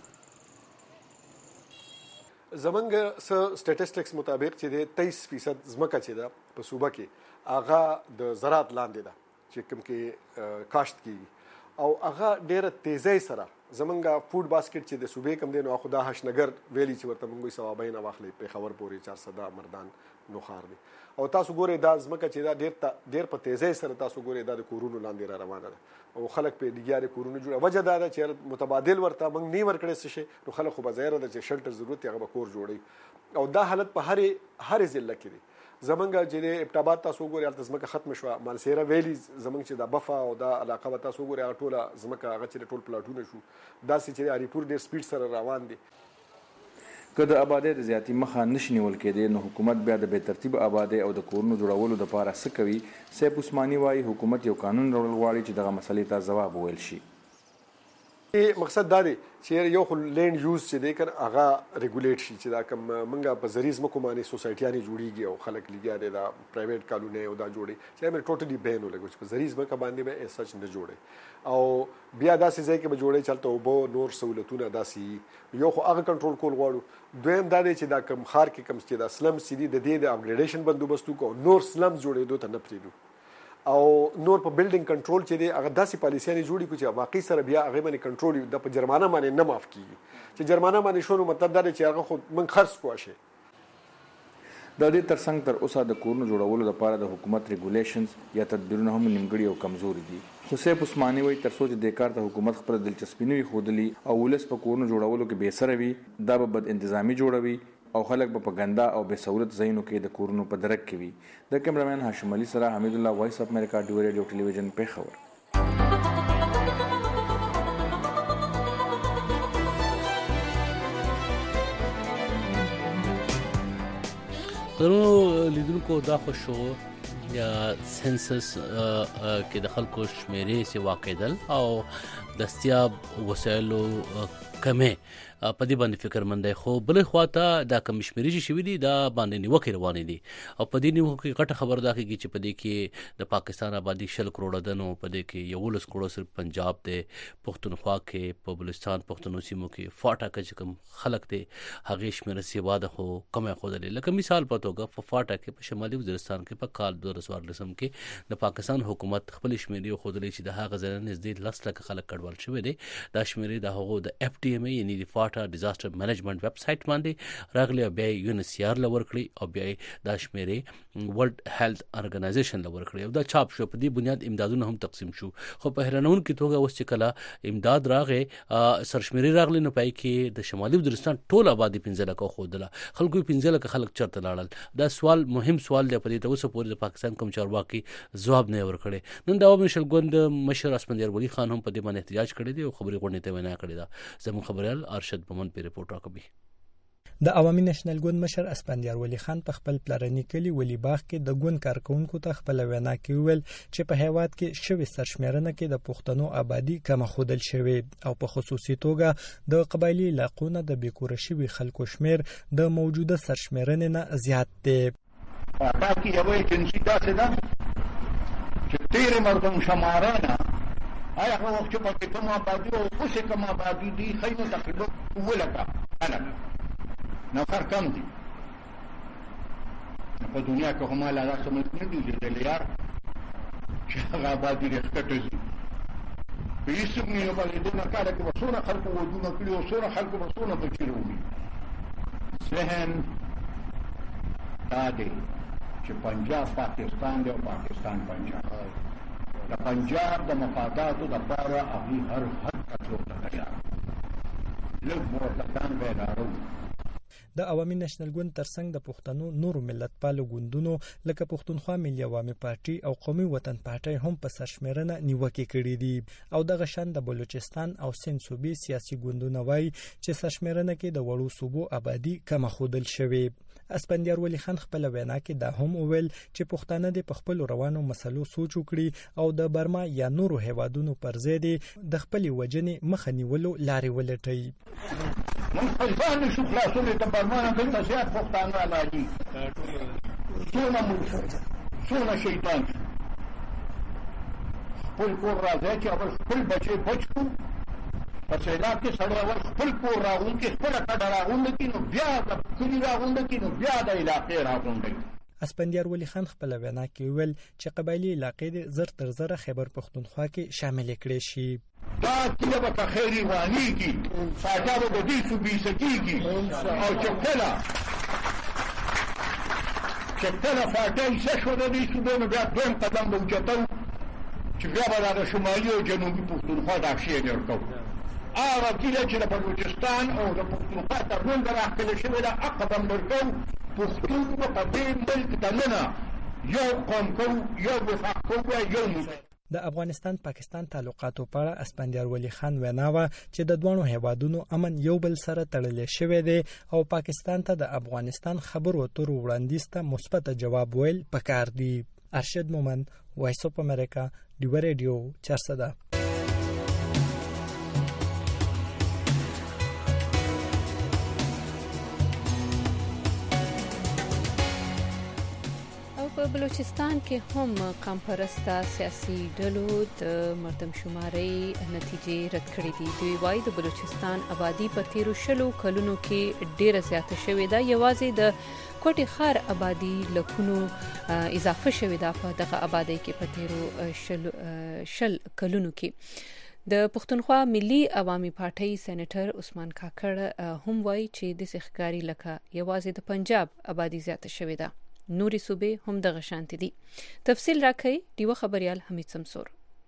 زمونږ څه سټیټسټکس مطابق چې د تیئیس فیصد ځمکه چې ده په صوبه کې هغه د زراعت لاندې ده چې کوم کې کاشت کیږي او هغه ډېره تیزۍ سره زمونږ فوډ باسکټ چې د صوبې کم دی نو خو دا هشنګر ویلي چې ورته مونږ ثوابین واخلي پیښور پورې چار سده مردان نوخار دی او تاسو ګورئ دا ځمکه چې دا ډېر ډېر په تیزۍ سره تاسو ګورئ دا د کورونو لاندې را روانه ده او خلک په دیګیارې کورونو جوړه. وجه دا ده چې متبادل ورته مونږ نه ورکړی څه شي نو خلک خو به ظاهره ده چې شلټر ضرورت هغه به کور جوړوي او دا حالت په هرې هرې ضلع کې دی. زمونږ چې د ابټاباد تاسو وګورئ هلته ځمکه ختمه شوه، مالسیره ویلي زمونږ چې دا بفا او دا علاقه به تاسو وګورئ هغه ټوله ځمکه هغه چې ټول پلاټونه شو، داسې چې د هریپور ډېر سپیډ سره روان دي. که د آبادۍ د زیاتي مخه نشي نیول کېدی نو حکومت بیا د بې ترتیب آبادۍ او د کورونو جوړولو دپاره څه کوي؟ سیف عثماني وایي حکومت یو قانون راوړل غواړي چې دغه مسلې ته ځواب وویل شي. مقصد دا دی چې یو خو لینډ یوز چې دی کنه هغه ریګولیټ شي چې دا کوم منګه په زری ځمکو باندې سوسایټیانې جوړیږي او خلک لګیا دي دا پرایویټ کالونی او دا جوړي چې موږ ټوټلی بین ولګو چې په زری ځمکه باندې به سچ نه جوړي او بیا داسې ځای کې به جوړي چلته او به نور سہولتونه داسې یو خو هغه کنټرول کول غواړو. دویم دا دی چې دا کم خار کې کم چې دا سلم سیدي د دې د اپګریډیشن بندوبست کو نور سلم جوړېدو ته نه پریدو او نور په بلډینګ کنټرول چې دی هغه داسې پالیسیانې جوړي کړو چې واقعي سره بیا هغه باندې کنټرول د په جرمانه باندې نه معاف کیږي چې جرمانه باندې شو نو مطلب دا دی چې هغه خو من خرڅ کوه شي. د دې ترڅنګ تر اوسه د کورونو جوړولو لپاره د حکومت ریګولیشنز یا تدبیرونه هم نیمګړي او کمزوري دي. خو سیف عثماني وایي تر څو چې دې کار ته حکومت خپله دلچسپي نه وي ښودلي او ولس په کورونو جوړولو کې بې سره وي دا به بد انتظامي جوړوي او خلک به په ګنده او بې سهولت ځایونو کې د کورونو په درک کې وي. د کیمرامین هاشم علي سره حمید الله، وایس اف امریکا، ډیو ریډیو ټلویزیون، پیښور. درنو لیدونکو دا خو شو یا سنسس کې د خلکو شمیرې سیوا کېدل او دستیاب وسایلو کمې په دې باندې فکر مندای خو بل خواته دا کم شمیرې چې شوي دي دا باندې نیوکې روانې دي او په دې نیوکو کې غټه خبر دا کېږي چې په دې کې د پاکستان آبادي شل کروڑه ده نو په دې کې یولس کروڑه صرف پنجاب دی، پښتونخوا کې په بلوچستان پښتنو سیمو کې فاټا کې چې کوم خلک دی هغې شمیره سیوا ده خو کمه ښودلې. لکه مثال په توګه په فاټا کې په شمالي وزیرستان کې په کال دوه زره څوارلسم کې د پاکستان حکومت خپل شمیرې ښودلې چې د هغه ځای نه نږدې لس لکه خلک کډوال شوي دي. دا شمیرې د هغو د اف ټي ایم ای یعنې د فاټا ډیزاسټر منیجمنت ویب سایټ باندې راغلي او بیا یې یو ان سی آر له ورکړي او بیا یې دا شمیرې ورلد هیلث ارګنایزیشن له ورکړي او دا چاپ شو. په دې بنیاد امدادونه هم تقسیم شو خو په حیرانونکې توګه اوس چې کله امداد راغې سرشمیرې راغلي نو پای کې د شمالي وزیرستان ټول آبادي پنځه لکه ښودله، خلکو یې پنځه لکه خلک چېرته لاړل. دا سوال مهم سوال دی په دې ته اوسه پورې د پاکستان کوم چارواکي ځواب نه ورکړی. نن د عوامي شلګوند مشر اسفندیار ولی خان هم په دې باندې احتجاج کړی دی او خبرې غونډې ته وینا کړې ده. زموږ خبریال ارشد بمن په رپورټ راکوي. د عوامي نېشنل ګوند مشر اسفندیار ولی خان په خپل پلرني کلي ولی باغ کې د ګوند کارکونکو ته خپل وینا کې ویل چې په هیواد کې شوی سرشمیرنه کې د پښتنو آبادی کم خودل شوی او په خصوصي توګه د قبایلی علاقونو د بیکوره شوی خلکو شمیر د موجوده سرشمیرنې نه زیات دی. هغه کې یو ایجنسی داسې ده چې تیر مردم شمارانه آیا هغه وخت چې په کوم آبادی او اوس کوم آبادی دي خیمه تقریبا ولکه انا نفر کم دي په دنیا کې هم لا راځم نه دي چې لیار چې هغه آبادی رښکټه دي په هیڅ نه یو باندې دونه کار کوي وسونه خلکو ودونه کړی او سره خلکو وسونه بچیږي. ذهن دا دی چې پنجاب پاکستان دی او پاکستان پنجاب د پنجاب د مفاداتو لپاره هغوی هر هر کتلو ته تیار لږ مورتکان به یې نارو. د عوامي نېشنل ګوند ترڅنګ د پښتنو نورو ملتپالو ګوندونو لکه پښتونخوا ملي عوامي پارټي او قومي وطن پارټي هم په سرشمېرنه نیوکې کړې دي او دغه شان د بلوچستان او سند صوبې سیاسي ګوندونه وایي چې سرشمېرنه کې د وړو صوبو آبادي کمه ښودل شوې. اسپندیار ولی خان خپل وینا کې دا هم وویل چې پښتانه د خپل روانو مسلو سوچ وکړي او د برما یا نورو هیوادونو پر ضد د خپل وجنې مخه نیولو لارې ولټوي. موږ په ځان نشو خلاصولی د برما نه دلته زیات پښتانه علاجي څونه موږ څونه شیطان خپل کور راځي چې اول خپل بچی بچ کړو په سیلاب کې سړی اول خپل کور راغونډي خپله کډه راغونډه کړي نو بیا د کلي راغونډه کړي نو بیا د علاقې راغونډه کړي. اسپندیار ولی خان خپل وینا کې ویل چې قبایلی علاقې د زر تر زره خیبر پښتونخوا کې شامل کړي شي. دا کله به که خیر روانېږي ساټه به د دې صوبې سکېږي او چې کله چې کله فاټه ایسه شوه د دې صوبې نو بیا دویم قدم به اوچتو چې بیا به د شمالي او جنوبي پښتونخوا دا شی ورکوو. هغه کله چې د بلوچستان او د پښتونخوا ترمنځ راښکلې شوې ده هغه قدم ورکوو. پښتون به په دې ملک دننه یو قوم کوو یو وفاق کوو یو موږ. د افغانستان پاکستان تعلقاتو په اړه اسپندیار ولی خان وینا وه چې د دوه هیوادونو امن یو بل سره تړلی شوی دی او پاکستان ته د افغانستان خبرو اترو وړاندیز ته مثبت جواب ویل پکار دی. ارشد مومند، وایس اف امریکا، ډیوه ریډیو، چارسده. په بلوچستان کې هم قوم پرسته سیاسي ډلو د مردم شماري نتیجې رد کړې دي. دوی وايي د بلوچستان آبادی په تیرو شلو کلونو کې ډیره زیاته شوې ده. یوازې د کوټي خار آبادی لکونو اضافه شوې ده په دغه آبادی کې په تیرو شل شل کلونو کې. د پښتونخوا ملي عوامي پارټي سېنیټر عثمان کاکړ هم وايي چې د سخکاری لکه یوازې د پنجاب آبادی زیاته شوې ده. نوري صوبې هم دغه شانتي دي. تفصیل راکوي دیو خبريال حمید سمسور.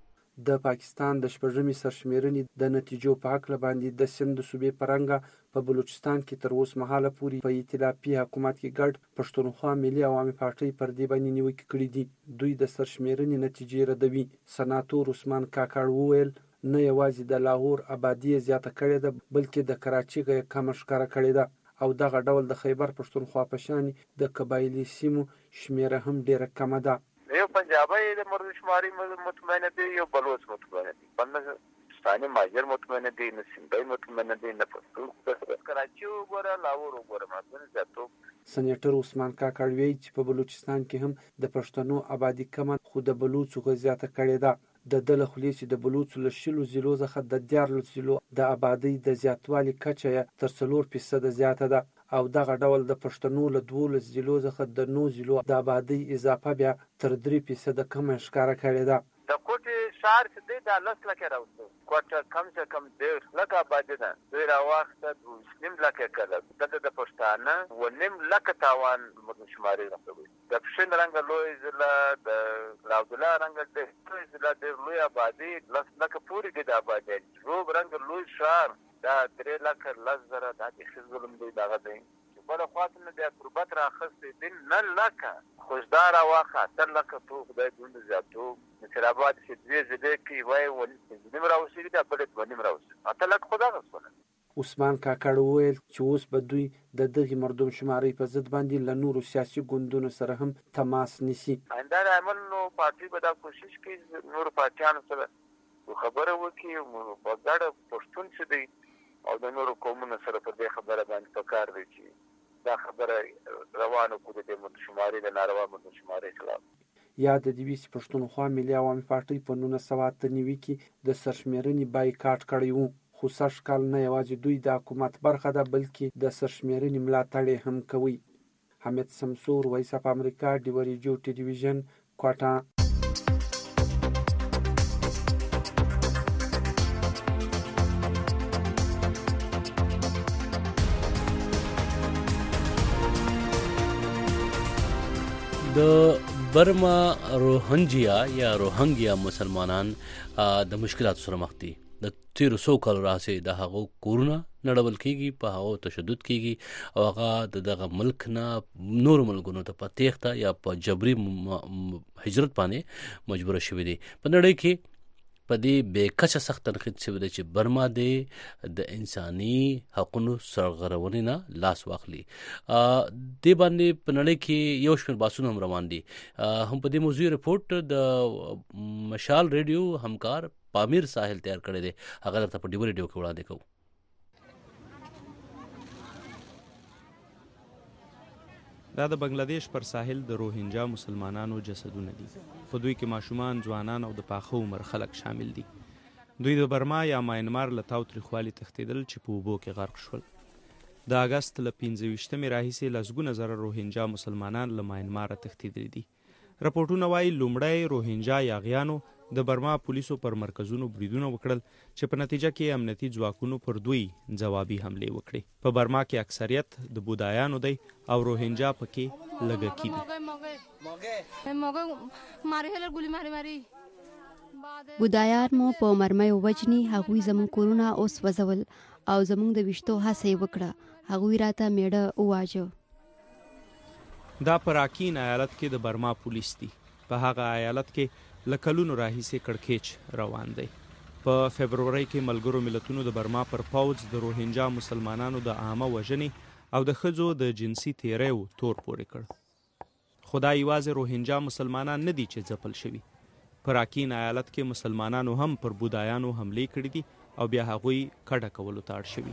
د پاکستان د شپږمې سرشمېرنې د نتیجو په هکله باندې د سند صوبې پرنګه په بلوچستان کې تر اوسه مهاله پورې په ائتلافي حکومت کې ګډ پښتونخوا ملي عوامي پارټي پر دې باندې نیوکې کړې دي. دوی د سرشمېرنې نتیجې ردوي. سناتور عثمان کاکړ وویل نه یوازې د لاهور آبادی زیاته کړې ده بلکې د کراچۍ غږ کم ښکاره کړې ده او دغه ډول د خیبر پښتونخوا په شان د قبایلی سیمو شمیره هم ډیره کمه ده. یو پنجابی د مردم شماري مطمئن دي، یو بلوچ مطمئن دي، پاکستاني ماجر مطمئن دي، نه سندهي مطمئن دي، نه پښتون. کراچۍ وګوره، لاهور وګوره، ماته زیاتو. سېنیټر عثمان کاکړ وایي چې په بلوچستان کې هم د پښتنو آبادی کمه خو د بلوچو غو زیاته کړې ده. د دله خلیص د بلوچو له شلو ضلعو څخه د دیارلس ضلعو د آبادی د زیاتوالي کچه تر څلور فیصد زیاته ده او دغه ډول د پښتنو له دولس ضلعو څخه د نو ضلعو د آبادی اضافه بیا تر درې فیصد کم ښکاره کړې ده. د کوټې شهر چې دی دا لس لکه راوستو، کوټه کم څه کم ډېر لکه آبادي ده. دوی راواخته نیم لکه کله دلته د پښتانه و نیم لکه تاوان مردم شماري راغلی. د پښین رنګ لوی ضلع، د لاودلا رنګ ډېر ضلع ډېر لوی آبادي لس لکه پورې دی د آبادي. روب رنګ لوی شهر دا درې لکه لس زره دا د ښه ظلم دی دغه دی. بله خواته نه د قربت راخیستی دي نه لکه خوشدار واخه اتر لکه تو خدای دومره زیاتو نصرآباد چې دوې ضلع کې وایي ولې نیم راوسېږي دا بلې دوه نیم راوسېږي اته لکه خو دغه شوله. عثمان کاکړ وویل چې اوس به دوی د دغې مردم شمارۍ په ضد باندې له نورو سیاسي ګوندونو سره هم تماس نیسي. آینده د عمل نو پارټي به دا کوشش کوي نورو پارټیانو سره خبره وکړي په ګډه پښتون چې دی او د نورو قومونو سره په دې خبره باندې پکار دی چې دا خبره روانه کړو د مردم شمارۍ د ناروا مردم شمارۍ خلاف. یا د دیویس پښتونخوا ملي عوامي پارټي په نولس سوه اته نوي کې د سرشمېرنې بایکاټ کړی و خو سږ کال نه یوازې دوی د حکومت برخه ده بلکې د سرشمېرنې ملاتړ هم کوي. حمید سمسور، وایس اف امریکا، ډیوه ریډیو ټلویزیون، کوټه. د برما روهنجیا یا روهنګیا مسلمانان د مشکلاتو سره مخ دي. د تیرو څو کالو راهیسې د هغو کورونه نړول کېږي، په هغو تشدد کېږي او هغه د دغه ملک نه نورو ملکونو ته په تیښته یا په جبري هجرت باندې مجبوره شوي دي. په نړۍ کې په دې بې کچه سخت تنقید شوی دی چې برما د د انساني حقونو سرغړونې نه لاس واخلي. دې باندې په نړۍ کې یو شمېر بحثونه هم روان دي. هم په دې موضوع رپورټ د مشال ریډیو همکار پامیر ساحل تیار کړی دی، هغه درته په ډیو ریډیو کې وړاندې کوو. دا د بنگلاديش پر ساحل د روهینجا مسلمانانو جسدونه دي. په دوی کې ماشومان، ځوانان او د پاخه عمر خلک شامل دي. دوی د برما یا ماینمار له تاوتریخوالي تښتېدل چې په اوبو کې غرق شول. د اګست له پنځه ویشتمې راهیسې لسګونه زره روهینجا مسلمانان له ماینماره تښتېدلي دي. رپورټونه وایي لومړی روهینجا یاغیانو د برما پولیسو پر مرکزونو بریدونه وکړل چې په نتیجه کې امنیتي ځواکونو پر دوی ځوابي حملې وکړې. په برما کې اکثریت د بودایانو دی او روهینجا پکې لږکي دي. بودایان مو په مرمیو وجني، هغوی زموږ کورونه اوس وځول او زموږ د ویشتو هڅه یې وکړه. هغوی راته میړه وواژه. دا په راکین ایالت کې د برما پولیس دي. په هغه ایالت کې له کلونو راهیسې کړکېچ روان دی. په فبرورۍ کې ملګرو ملتونو د برما پر پوځ د روهینجا مسلمانانو د عامه وژنې او د ښځو د جنسي تیریو تور پورې کړ. خو دا یوازې روهینجا مسلمانان نه دي چې ځپل شوي. په راکین ایالت کې مسلمانانو هم پر بودایانو حملې کړي دي او بیا هغوی کډه کولو ته اړ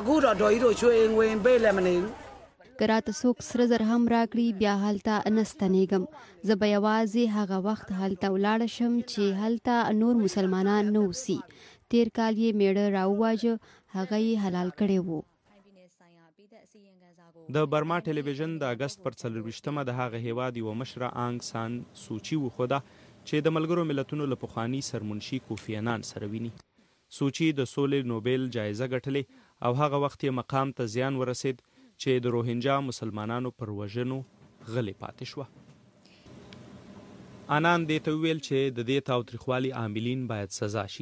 شوي. که راته څوک سره زر هم راکړي بیا هلته نه ستنېږم. زه به یوازې هغه وخت هلته ولاړه شم چې هلته نور مسلمانان نه اوسي. تیر کال یې میړه راوواژه، هغه یې حلال کړی و. د برما ټلویزیون د اګست پر څلرویشتمه د هغه هیواد یوه مشره آنګ سان سوچي وښوده چې د ملګرو ملتونو له پخواني سرمنشي کوفي عنان سره ویني. سوچي د سولې نوبل جایزه ګټلې او هغه وخت یې مقام ته زیان ورسید چې د روهینجا مسلمانانو پر وژنو غلې پاتې شوه. انان دې ته وویل چې د دې تاوتریخوالي عاملین باید سزا شي.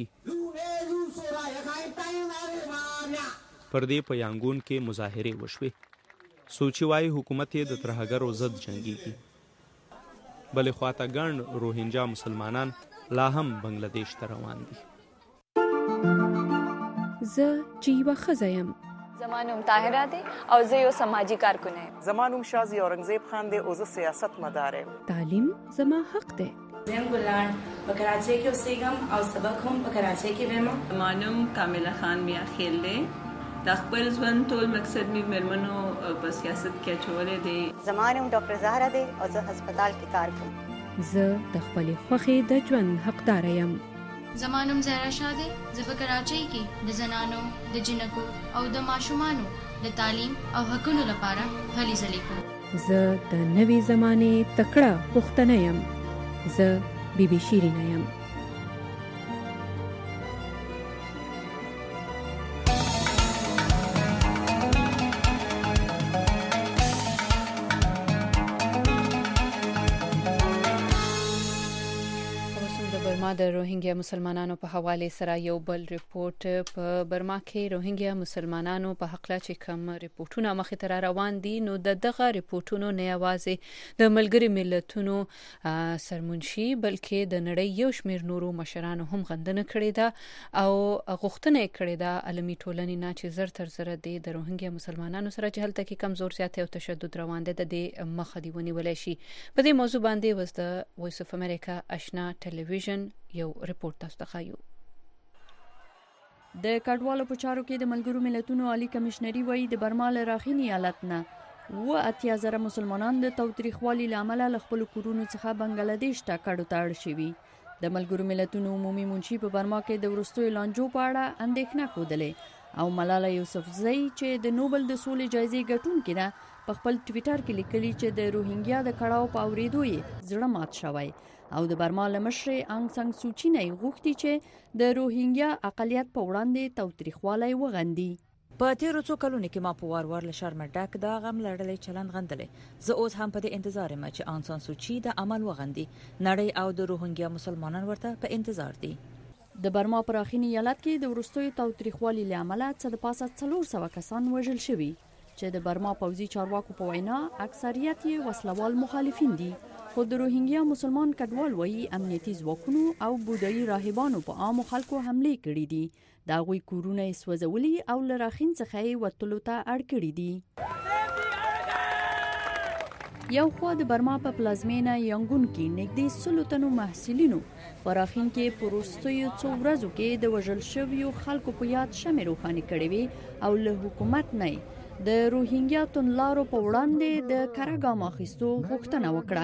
پر دې په یانګون کې مظاهرې وشوې. سوچي وایي حکومت یې د ترهګرو ضد جنګیږي. بلې خواته ګڼ روهینجا مسلمانان لا هم بنگلاديش ته روان دي. زه چې یوه ښځه یم. زما نوم طاهره دی او زه یو سماجي کارکونه یم. زما نوم شازي اورنګزیب خان دی او زه سیاست مدار یم. تعلیم زما حق دی. زم ګلان په کراچۍ کې اوسېږم او سبق هم په کراچۍ کې وایم. زما نوم کامله خان میا خیل دی. د خپل ژوند ټول مقصد مې مېرمنو په سیاست کې اچولی دی. زما نوم ډاکټر زهره دی او زه هسپتال کې کار کوم. زه د خپلې خوښې د ژوند حقدار یم. زما نوم زهرا شاه دی. زه په کراچۍ کې د زنانو، د جنکو او د ماشومانو د تعلیم او حقونو لپاره هلې ځلې کوم. زه د نوې زمانې تکړه پښتنه یم. زه بی بی شیرینه یم. د روهینګیا مسلمانانو په حواله سره یو بل ریپورت. په برما کې روهینګیا مسلمانانو په حق لا چې کوم ریپورتونه مخې ته روان دي، نو د دغه ریپورتونو نه یوازې د ملګری ملتونو سرمنشي بلکې د نړۍ یو شمېر نورو مشرانو هم غندنه کړې ده او غوښتنه یې کړې ده عالمي ټولنې نه چې زر تر زره د روهینګیا مسلمانانو سره چې هلته کې کمزور زیات او تشدد روان دی د دې مخه دی ونیولای شي. په دې موضوع باندې وز د وایس اف امریکا آشنا ټلویزیون یو ریپورت تاسو ته ښیو. د کډوالو په چارو کې د ملګرو ملتونو عالی کمشنري وایي د برما له راخین ایالت نه و اتیا زره مسلمانان د تاوتریخوالي له امله له خپلو کورونو څخه بنګلاديش ته کډو ته اړ شوي. د ملګرو ملتونو عمومي منشي په برما کې د وروستیو لانجو په اړه اندېښنه ښودلې او ملاله یوسفزۍ چې د نوبل د سولې جایزې ګټونکې ده په خپل ټویټر کې لیکلي چې د روهینګیا د کړاو په اورېدو یې زړه مات شوی او د برما له مشرې آنګ سان سوچي نه غوښتي چې د روهینګیا اقلیت په وړاندې تاوتریخوالی وغندي. په تیرو څو کلونو کې ما په وار وار له شرمه ډک دا غم لړلې چلند غندلې. زه اوس هم په دې انتظار یم چې آن سان سوچي د عمل وغندي. نړۍ او د روهینګیا مسلمانان ورته په انتظار دي. د برما پراخینی ایالت کې د وروستیو تاوتریخوالي له امله څه د پاسه څلور سوه کسان وژل شوي چې د برما پوځي چارواکو په وینا اکثریت یې وسلوال مخالفین دي. خو د روهینګیا مسلمان کډوال وایي امنیتي ځواکونو او بودایي راهبانو په عامو خلکو حملې کړې دي. د هغوی کورونه یې سوځولي او له راخین څخه یې وتلو ته اړ کړي دي. یو خوا د برما په پلازمینه یانګون کې نږدې سلو تنو محصلینو په راخین کې په وروستیو څو ورځو کې د وژل شویو خلکو په یاد شمې روښانې کړې وې او له حکومت نه د روهینګیا توندلارو په وړاندې د کره ګام اخیستو غوښتنه وکړه.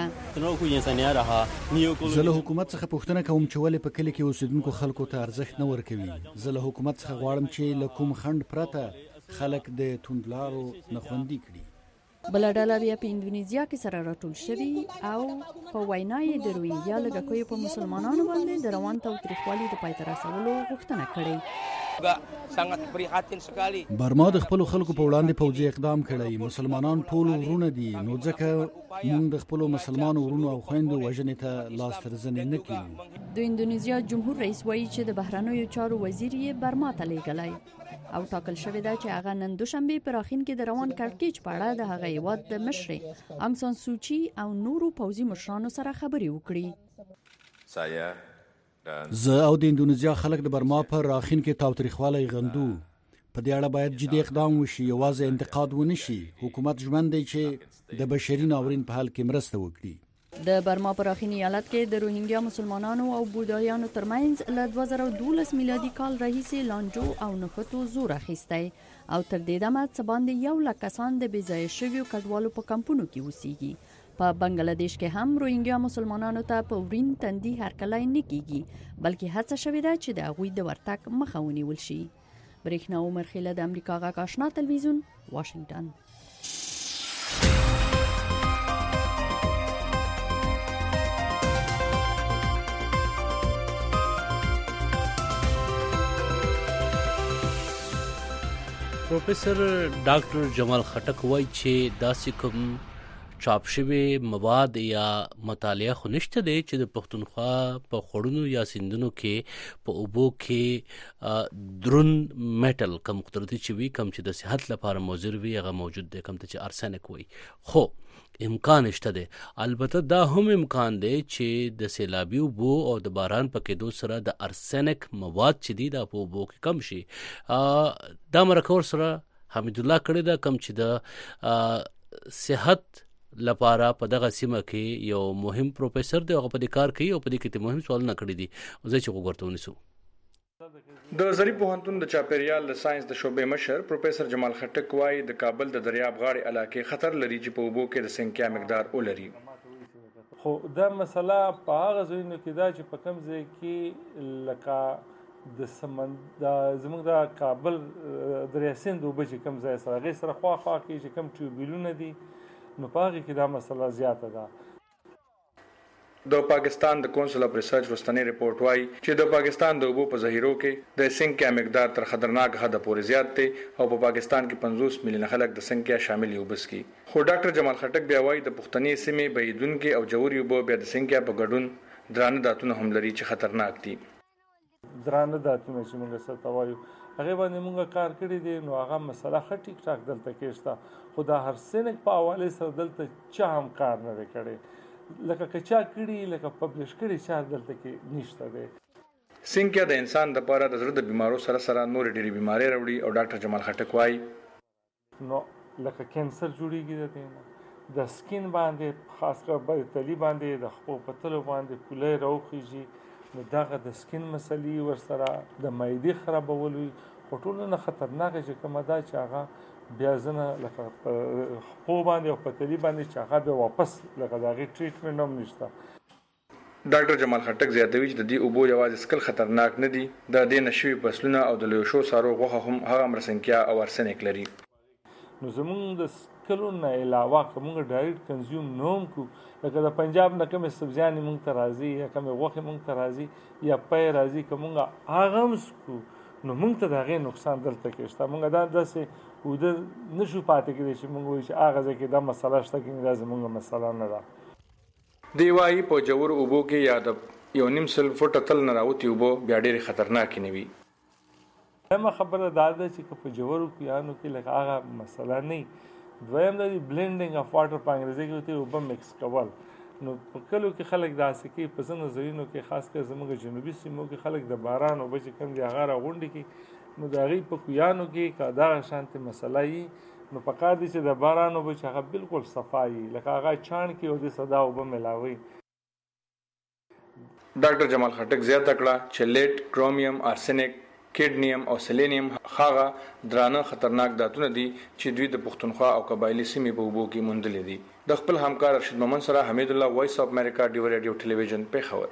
زه له حکومت څخه پوښتنه کوم چې ولې په کلي کې اوسېدونکو خلکو ته ارزښت نه ورکوي. زه له حکومت څخه غواړم چې له کوم خنډ پرته خلک د توندلارو نه خوندي کړي. بله ډله بیا په اندونیزیا کې سره راټول شوي او په وینا یې د روهینګیا لږکیو په مسلمانانو باندې د روان تاوتریخوالي د پای ته رسولو غوښتنه کړې. برما د خپلو خلکو په وړاندې پوځي اقدام کړی. مسلمانان ټول ورونه دي، نو ځکه موږ د خپلو مسلمانو ورونو او خویندو وژنې ته لاس تر زنې نه کوو. د اندونیزیا جمهور رئیس وایي چې د بهرنیو چارو وزیر یې برما ته لیږلی او ټاکل شوې ده چې هغه نن دوشنبه په راخین کې د روان کړکېچ په اړه د هغه هیواد د مشرې آنګ سان سوچي او نورو پوځي مشرانو سره خبرې وکړي. زه او د اندونیزیا خلک د برما په راخین کې تاوتریخوالی غندو. په دې اړه باید جدي اقدام وشي، یوازې انتقاد ونه شي. حکومت ژمن دی چې د بشري ناورین په حل کې مرسته وکړي. د برما پراخینی ایالت کې د روهینګیا مسلمانانو او بودایانو ترمنځ له دوه زره دولس میلادي کال راهیسې لانجو او نښتو زور اخیستی او تر دې دمه څه باندې یو لک کسان د بې ځایه شویو کډوالو په کمپونو کې اوسیږي. په بنگلاديش کې هم روهینګیا مسلمانانو ته په ورین تندي هرکلی نه کیږي، بلکې هڅه شوې ده چې د هغوی د ورتګ مخه ونیول شي. برېښنا عمر خیله، د امریکا غږ آشنا تلویزیون، واشنگټن. پروفیسر ډاکټر جمال خټک وایي چې داسې کوم چاپ شوي مواد یا مطالعه خو نشته دی چې د پښتونخوا په خوړونو یا سیندونو کې په اوبو کې درون میټل کم قدرتي چې وي، کم چې د صحت لپاره مضر وي، هغه موجود دی، کم ته چې ارسنک وي. خو امکان شته دی. البته دا هم امکان دی چې د سیلابي اوبو او د باران په کېدو سره د ارسنک مواد چې دي دا په اوبو کې کم شي. دا مرکه ورسره حمید الله کړې ده، کم چې د صحت لپاره په دغه سیمه کې یو مهم پروفیسر دی، هغه په دې کار کوي او په دې کې مهم سوالونه کړي دي. زه چې وګورته ونیسو. د ظریف پوهنتون د چاپیریال د ساينس د شعبې مشر پروفیسر جمال خټک وايي د کابل د دریاب غاړې علاقې خطر لري چې په اوبو کې د سنکیا مقدار ولري. خو دا مسله په هغه ځایونو کې دا چې په کوم ځای کې لکه د سمند زموږ د کابل دریا سیند اوبه چې کوم ځای سره هغې سره خوا خوا کې چې کوم ټیوبیلونه دي، نو په هغې کې دا مسله زیاته ده. د پاکستان د کونسل اف ریسرچ وروستنی رپورټ وايي چې د پاکستان د اوبو په ذخیرو کې د سنکیا مقدار تر خطرناک حد پورې زیات دی او په پاکستان کې پنځوس میلیونه خلک د سنکیا شامل اوبه څښي. خو ډاکټر جمال خټک بیا وايي د پښتني سیمې بهیدونکي او جوړي اوبه بیا د سنکیا په ګډون درانه داتونه هم لري چې خطرناک دي. درانه داتونه چې موږ څه وایو هغه باندې موږ کار کړی دی، نو هغه مسله ښه ټیک ټاک دلته کې شته. خو دا هرسنک په حواله سره دلته چا هم کار نه دی کړی، لکه که چا کړي لکه پبلش کړي چا دلته کې نشته دی. سنکیا د انسان لپاره د زړه د بیمارو سره سره نور ډېری بیماری راوړي او ډاکټر جمال خټک وايي نو لکه کینسر جوړیږي د دې د سکین باندې، خاص کر په تلی باندې د خپو پتلو باندې پولې راوخیږي، نو دغه د سکین مسلې ورسره د معدې خرابول وي. خو ټول نه خطرناک چې کومه دا چې هغه بیا ځنه لکه خپو باندې او پتلی باندې چې هغه بیا واپس لکه د هغې ټریټمنټ هم نشته. ډاکټر جمال خټک زیاتوي چې د دې اوبو یوازې څښل خطرناک نه دي، د دې نشوي فصلونه او د لویشو سارو غوښه هم هغه مرسنکیا او ارسنک لري. نو زمونږ د څښلو نه علاوه که موږ ډایرکټ کنزیوم نه هم کړو، لکه د پنجاب نه کومې سبزیانې موږ ته راځي یا کومې غوښې موږ ته راځي یا پی راځي، که موږ هغه هم څښو نو موږ ته د هغې نقصان دلته کې شته. موږ دا داسې اوده نشو پاتې کېدی چې موږ وایو چې هغه ځای کې دا مسله شته کې دا زموږ مسله نه ده. دی وایي په ژورو اوبو کې یا د یو نیم سل فوټه تل نه راوتي اوبه بیا ډېرې خطرناکې نه وي. دویمه خبره دا ده چې که په ژورو کویانو کې لکه هغه مسله نه وي. دویم دا بلینډینګ اف واټر په انګریزي کې ورته اوبه مکس کول. نو په کلو کې خلک داسې کوي، په ځینو ځایونو کې خاص کر زموږ جنوبي سیمو کې خلک د باران اوبه چې کوم دي هغه راغونډې کړي. نو د هغې په کویانو کې که دغه شانتې مسله وي نو پکار دي چې د باران اوبه چې هغه بالکل صفا وي، لکه هغه چاڼ کې او د سدا اوبه ملاوي. ډاکټر جمال خټک زیاته کړه چې لیټ، کرومیم، آرسنیک، کیډنیم او سلینیم هغه درانه خطرناک داتونه دي چې دوی د پښتونخوا او قبایلی سیمې په اوبو کې موندلې دي. د خپل همکار رشید مومن سره حمید الله، وایس اف امریکا، ډیو ریډیو ټلویزیون، پیښور.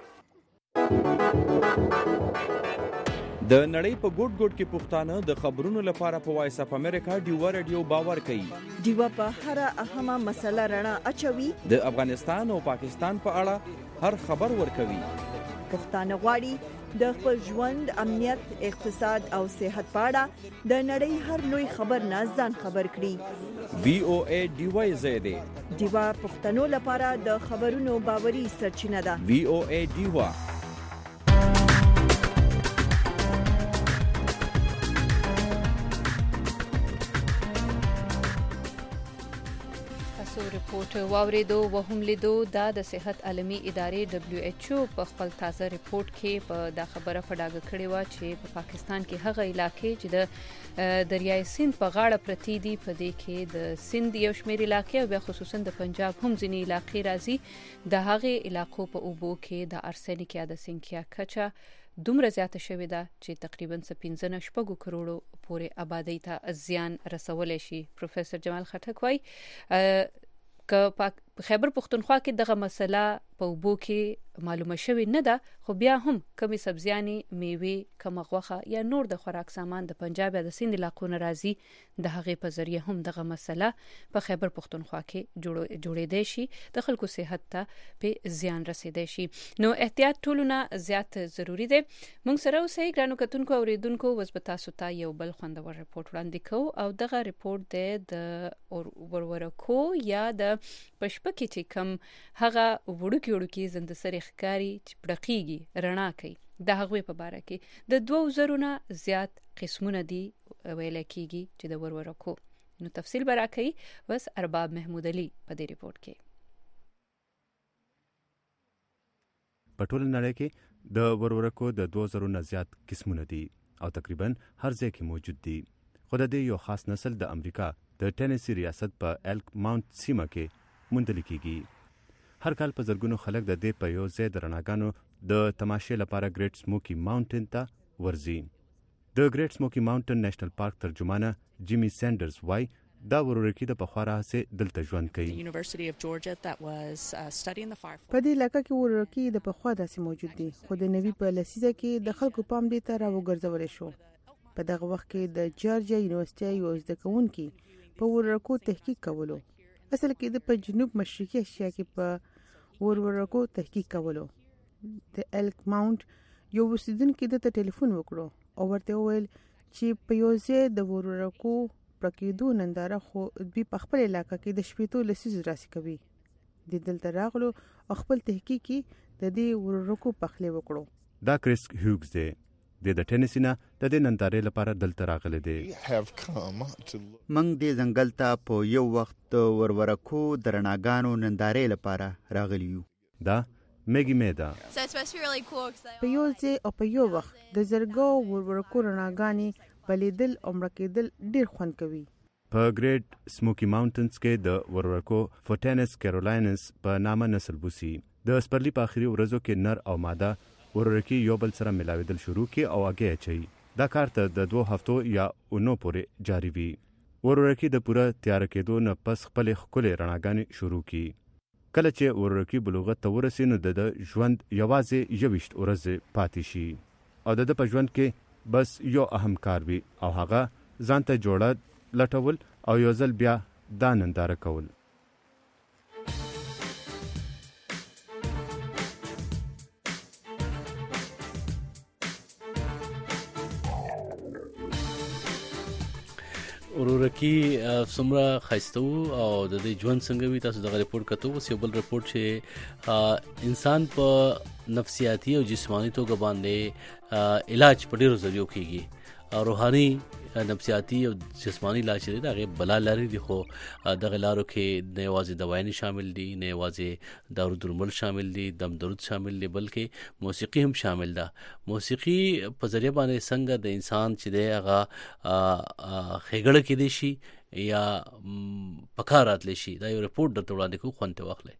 د نړۍ په ګوټ ګوټ کې پښتانه د خبرونو لپاره په وایس اف امریکا ډیو ریډیو باور کوي. ډیو په هر اهمه مسله رڼا اچوي. د افغانستان او پاکستان په اړه هر خبر ورکوي. پښتانه غواړي د خپل ژوند، امنیت، اقتصاد او صحت په اړه د نړۍ هر لوی خبر نه ځان خبر کړي. وی او ای ډیوای زیاده ډیوا پښتنو لپاره د خبرونو باوري سرچینه ده. وی او ای ډیوا. ریپورت واوریدو وهم لیدو دا د صحت عالمي ادارې دبليو ایچ او په خپل تازه ریپورت کې په دا خبره فډاګه کړې و چې په پاکستان کې هغه علاقې چې د دریای سند په غاړه پرتی دي، په دې کې د سند یو شمېر علاقې او بیا خصوصا د پنجاب هم ځینې علاقې راځي. د هغې علاقو په اوبو کې د ارسنیک یا د سنکیا کچه دومره زیاته شوې ده چې تقریبا پنځه نه شپږو کروڑو پورې آبادی ته زیان رسولی شي. پروفیسور جمال خټک وایي که په خیبر پښتونخوا کې دغه مسله په اوبو کې معلومه شوې نه ده، خو بیا هم کمی سبزیانې، میوې، کمه غوښه یا نور د خوراک سامان د پنجاب یا د سند علاقو نه راځي. د هغې په ذریعه هم دغه مسله په خیبر پښتونخوا کې جوړېدی شي، د خلکو صحت ته په زیان رسېدی شي. نو احتیاط ټولو نه زیات ضروري دی. موږ سره اوسئ ګرانو کتونکو او اوریدونکو. اوس به تاسو ته یو بل خوندور رپورټ وړاندې کوو او دغه رپورټ دی د ورورکو یا د پشپکې چې کم هغه وړوکي وړوکي زندسرې ښکاري چې پړقېږي، رڼا کوي، د هغوی په باره کې د دوو زرو نه زیات قسمونه دي ویلی کېږي چې د ورورکو. نو تفصیل به راکوي بس ارباب محمود علي په دې ریپورټ کې. په ټوله نړۍ کې د ورورکو د دوه زرو نه زیات قسمونه دي او تقریبا هر ځای کې موجود دي. خو د دې یو خاص نسل د امریکا د ټینیسی ریاست په ایلک ماونټ سیمه کې موندل کېږي. هر کال په زرګونو خلک د دې په یو ځای د رڼاګانو د تماشې لپاره ګریټ سموکی ماونټن ته ورځي. د ګریټ سموکی ماونټن نیشنل پارک ترجمانه جیمی سینډرز وایي دا ورورکي د پخوا راهیسې دلته ژوند کوي. په دې علاقه کې ورورکي د پخوا داسې موجود دي، خو د نوي په لسیزه کې د خلکو پام دې ته راوګرځولی شو. په دغه وخت کې د جارجیا یونیورسيټي یو زده کوونکي په ورورکو تحقیق کولو. اصل کې د په جنوب مشرقي ایشیا کې په ورورکو تحقیق کولو. د ایلک ماونټ یو اوسیدونکي د ټلیفون وکړو او ورته وویل چې په یو ځای د ورورکو پرکېدو ننداره خو دوی په خپل علاقه کې د شپېتو لسیزو راسي کوي. د دلته راغلو او خپل تحقیق کې د دې ورورکو پخلی وکړو. دا کریس هیوګز دی. د ټینیسی نه د دې نندارې لپاره دلته راغلی دی. موږ دې ځنګل ته په یو وخت د ورورکو د رڼاګانو نندارې لپاره راغلی یو. دا میګي میدا په یو ځای او په یو وخت د زرګو ورورکو رڼاګانې بلیدل او مړه کېدل ډېر خوند کوي. په ګریټ سموکی ماونټنز کې د ورورکو فوټینس کیرولاینس په نامه نسل بوسي. د سپرلي په اخري ورځو کې نر او ماده ورورکي یو بل سره ملاویدل شروع کی او اگې اچي. دا کار ته د دوه هفتو یا اونو پورې جاری وي. ورورکي د پوره تیار کېدو نه پس خپل خپلې رڼاګانې شروع کی. کله چې ورورکي بلوغت ته ورسي نو د ژوند یوازې یویشت ورځې پاتې شي او د په ژوند کې بس یو اهم کار وي او هغه ځان ته جوړه لټول او یو ځل بیا دا ننداره کول. ورورکی څومره ښایسته او د دې ژوند څنګه وي تاسو دغه ریپورت کتو. اوس یو بل ریپورت چې انسان په نفسیاتي او جسمانی توګه باندې علاج په ډیرو ذریعو کیږي. روحاني نفسیاتي او جسمانی علاج دی دغه بلا لري دي، خو دغه لارو کې نه یوازې دوايي شامل دي، نه یوازې دارو درمل شامل دي، دم درود شامل دي، بلکې موسیقي هم شامل ده. موسیقي په ذریعہ باندې څنګه د انسان چې دی هغه خېګړه کې دي شي یا پکارات لشي. دا یو ریپورت درته وړاندې کوم، خوانته واخلئ.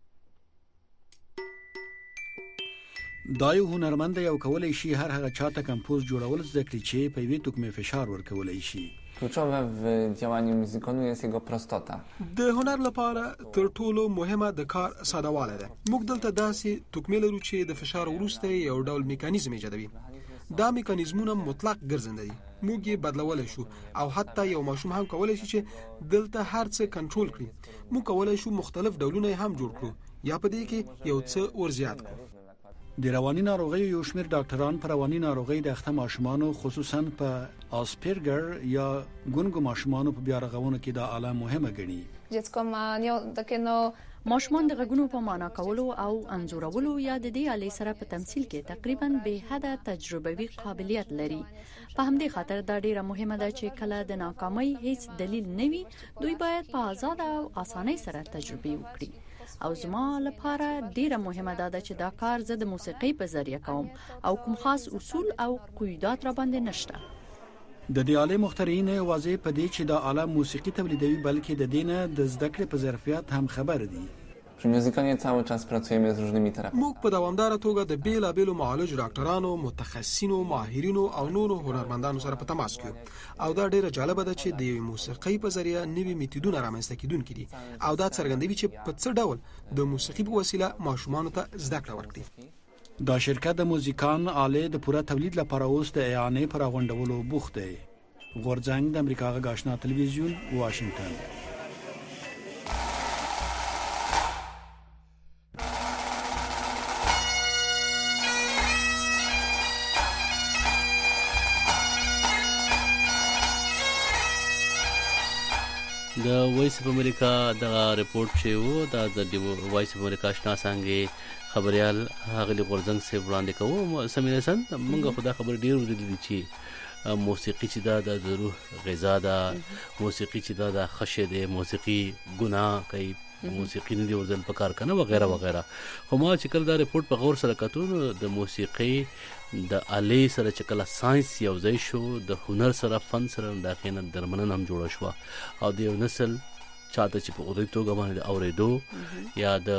دا یو هنرمند یو کولای شي هر هغه چاته کمپوز جوړول زده کړي چې په وی توکمه فشار ورکولای شي. Kluczowe w działaniu muzykonu jest jego prostota. د هنر لپاره تر ټولو مهمه د کار سادهوالی ده. موږ دلته داسې توکمه لرو چې د فشار وروسته یو ډول میکانیزم ایجادوي. دا میکانیزمونه مطلق ګرځنده دي. موږ یې بدلولای شو او حتی یو ماشوم هم کولای شي چې دلته هر څه کنټرول کړي. موږ کولای شو مختلف ډولونه هم جوړ کړو یا په دې کې یو څه ور زیات کړو. د رواني ناروغیو یو شمېر ډاکټران پر رواني ناروغۍ د اخته ماشومانو خصوصا په آسپرګر یا ګونګو ماشومانو په بیا رغونه کې دا اعلی مهمه ګڼي. dziecko ma nie takie no ماشومان د غږونو په معنا کولو او انځورولو یا د دې آلې سره په تمثيل کې تقریبا به حده تجربوي قابلیت لري. په همدې خاطر دا ډیره مهمه ده چې کله د ناکامۍ هیڅ دلیل نه وي دوی باید په آزاد او اسانۍ سره تجربه وکړي. او زما لپاره ډیره مهمه ده چې دا کار زه د موسیقۍ په ذریعہ کوم او کوم خاص اصول او قواعد را باندې نشته. د دې آلې مخترعين واضح پدې چې دا آله موسیقي تولیدوي بلکې د دینه د زده کړې په ظرفیت هم خبر دي. Przy muzykonie cały czas pracujemy z różnymi terapeutami. موږ په دوامدار توګه د بیلابېلو معالج ډاکټرانو، متخصصینو، ماهرینو او نورو هنرمندانو سره په تماس کې او دا ډیره جالبه ده چې د موسیقۍ په ذریعہ نوي میتودونه رامنځته کیدونکي دي او دا څرګندوي چې په څه ډول د موسیقۍ په وسیله ماشومانو ته زده کړه ورکړي. دا شرکت د موزیکان آلې د پوره تولید لپاره اوس د اعانې پر غونډولو بوخت دی. غورځنګ د امریکا غږ آشنا تلویزیون واشنگټن. د وایس اف امریکا د ریپورت چې وو دا د وایس اف امریکا آشنا څنګه خبريال هغه غورځنګ سه وړاندې کوو. سمینه سن موږ خدا خبر ډیر ورېدلی چې موسیقي چې دا د روح غذا ده، موسیقي چې دا د خشه ده، موسیقي ګناه کوي، موسیقي نه دی ورزل پکار کنه وغیرہ وغیرہ. خو ما چې کله دا ریپورت په غور سره کتو د موسیقي د آلې سره چې کله ساينس یو ځای شو د هنر سره فن سره داخینه درمنن هم جوړ شو او د یو نسل چاته چې په اوریدو غوښنه اورېدو یا د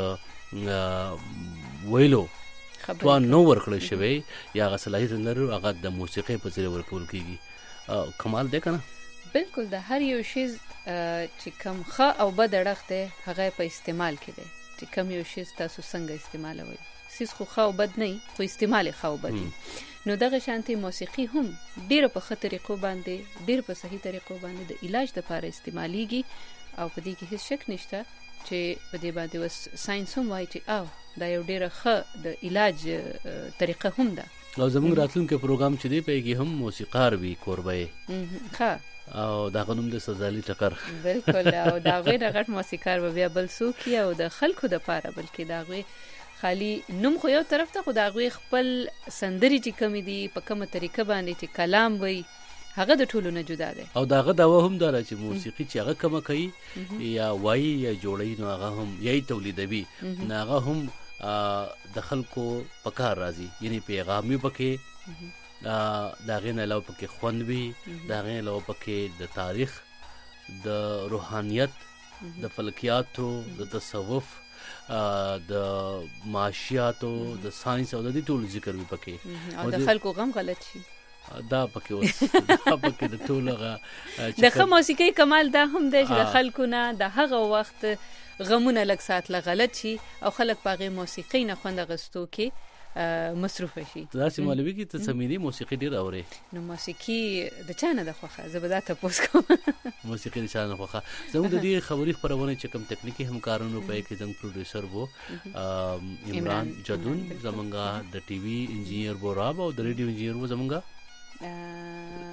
ویلو تو نو ورکړل شوی یا غسلایت لري هغه د موسیقي په ذریعہ ورکول کیږي. کمال ده کنه؟ بالکل د هر یو شی چې کم ښه او بد اړخته هغه په استعمال کې ده چې کم یو شی تاسو څنګه استعمالوي. سیس خو ښه او بد نه خو استعمال ښه او بد نو دغه شانتي موسیقي هم ډیره په خطر طریقو باندې ډیر په صحیح طریقو باندې د علاج لپاره استعماليږي او په دې کې هیڅ شک نشته چې په دې باندې وس ساينس هم وایي چې او دا یو ډیره ښه د علاج طریقه هم ده. او زموږ راتلونکي پروګرام چې دی په کې هم موسیقار وي کوربه ښه او دا غنوم د سزالي ټکر بالکل او دا غوې د غټ موسیقار به بیا بل څوک او د خلکو د پاره بلکې دا غوې خالی نوم خو یو طرف ته خو دا غوې خپل سندري چې کمی دي په کومه طریقه باندې چې کلام وي هغه د ټولو نه جدا ده. او داغه داوا هم دار چې موسیقي چې هغه کم کوي یا وایي یا جوړي نو هغه هم یي تولیدوي نه هغه هم د خلکو پکار راځي یعنی پیغام یې پکې دا غین علاوه پکې خوندوي دا غین علاوه پکې د تاریخ د روحانيت د فلکیاتو د تصوف د معاشیاتو د ساينس او د دې ټول ذکر وي پکې او د خلکو غم غلط شي دا پکې اوس دا پکې د ټولغه د خه موسیقي کمال دا هم دی چې د خلکو نه د هغه وخت غمونه لږ سات لا غلط شي او خلک پاغه موسیقي نه خوند غستو کې مصروف شي. دا چې مولوی کې ته سمېدي موسیقي ډیر اوري نو موسیقي د چانه د خوخه زبدات پوس کوم موسیقي د چانه خوخه زموږ د دې خبري خبرونه چې کوم تکنیکی همکارانو په کې زموږ پروډوسر وو عمران جدون زمونږه د ټي وي انجینیر وو راب او د ریډیو انجینیر وو زمونږه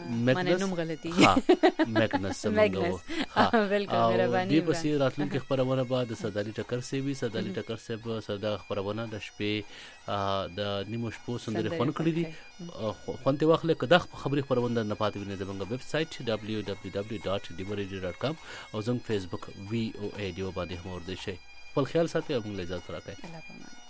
معنی نوم غلطي ها میګنس میګنس بالکل مهرباني دی پسې راتلونکي خبرونه بعد صدالي ټکر سی وی صدالي ټکر سی په صدا خبرونه د شپې د نیمو شپو سندري خون کړی دي خونته واخله کده خبري خبرونه نه پاتې ونه زموږ ویب سټ دبليو دبليو دبليو ډاټ ډیوریډیو ډاټ کام او زموږ فیسبوک وی او ای ډیو باندې هم ورده شي. خپل خیال ساتئ او موږ له اجازه راکړئ. الله پامان.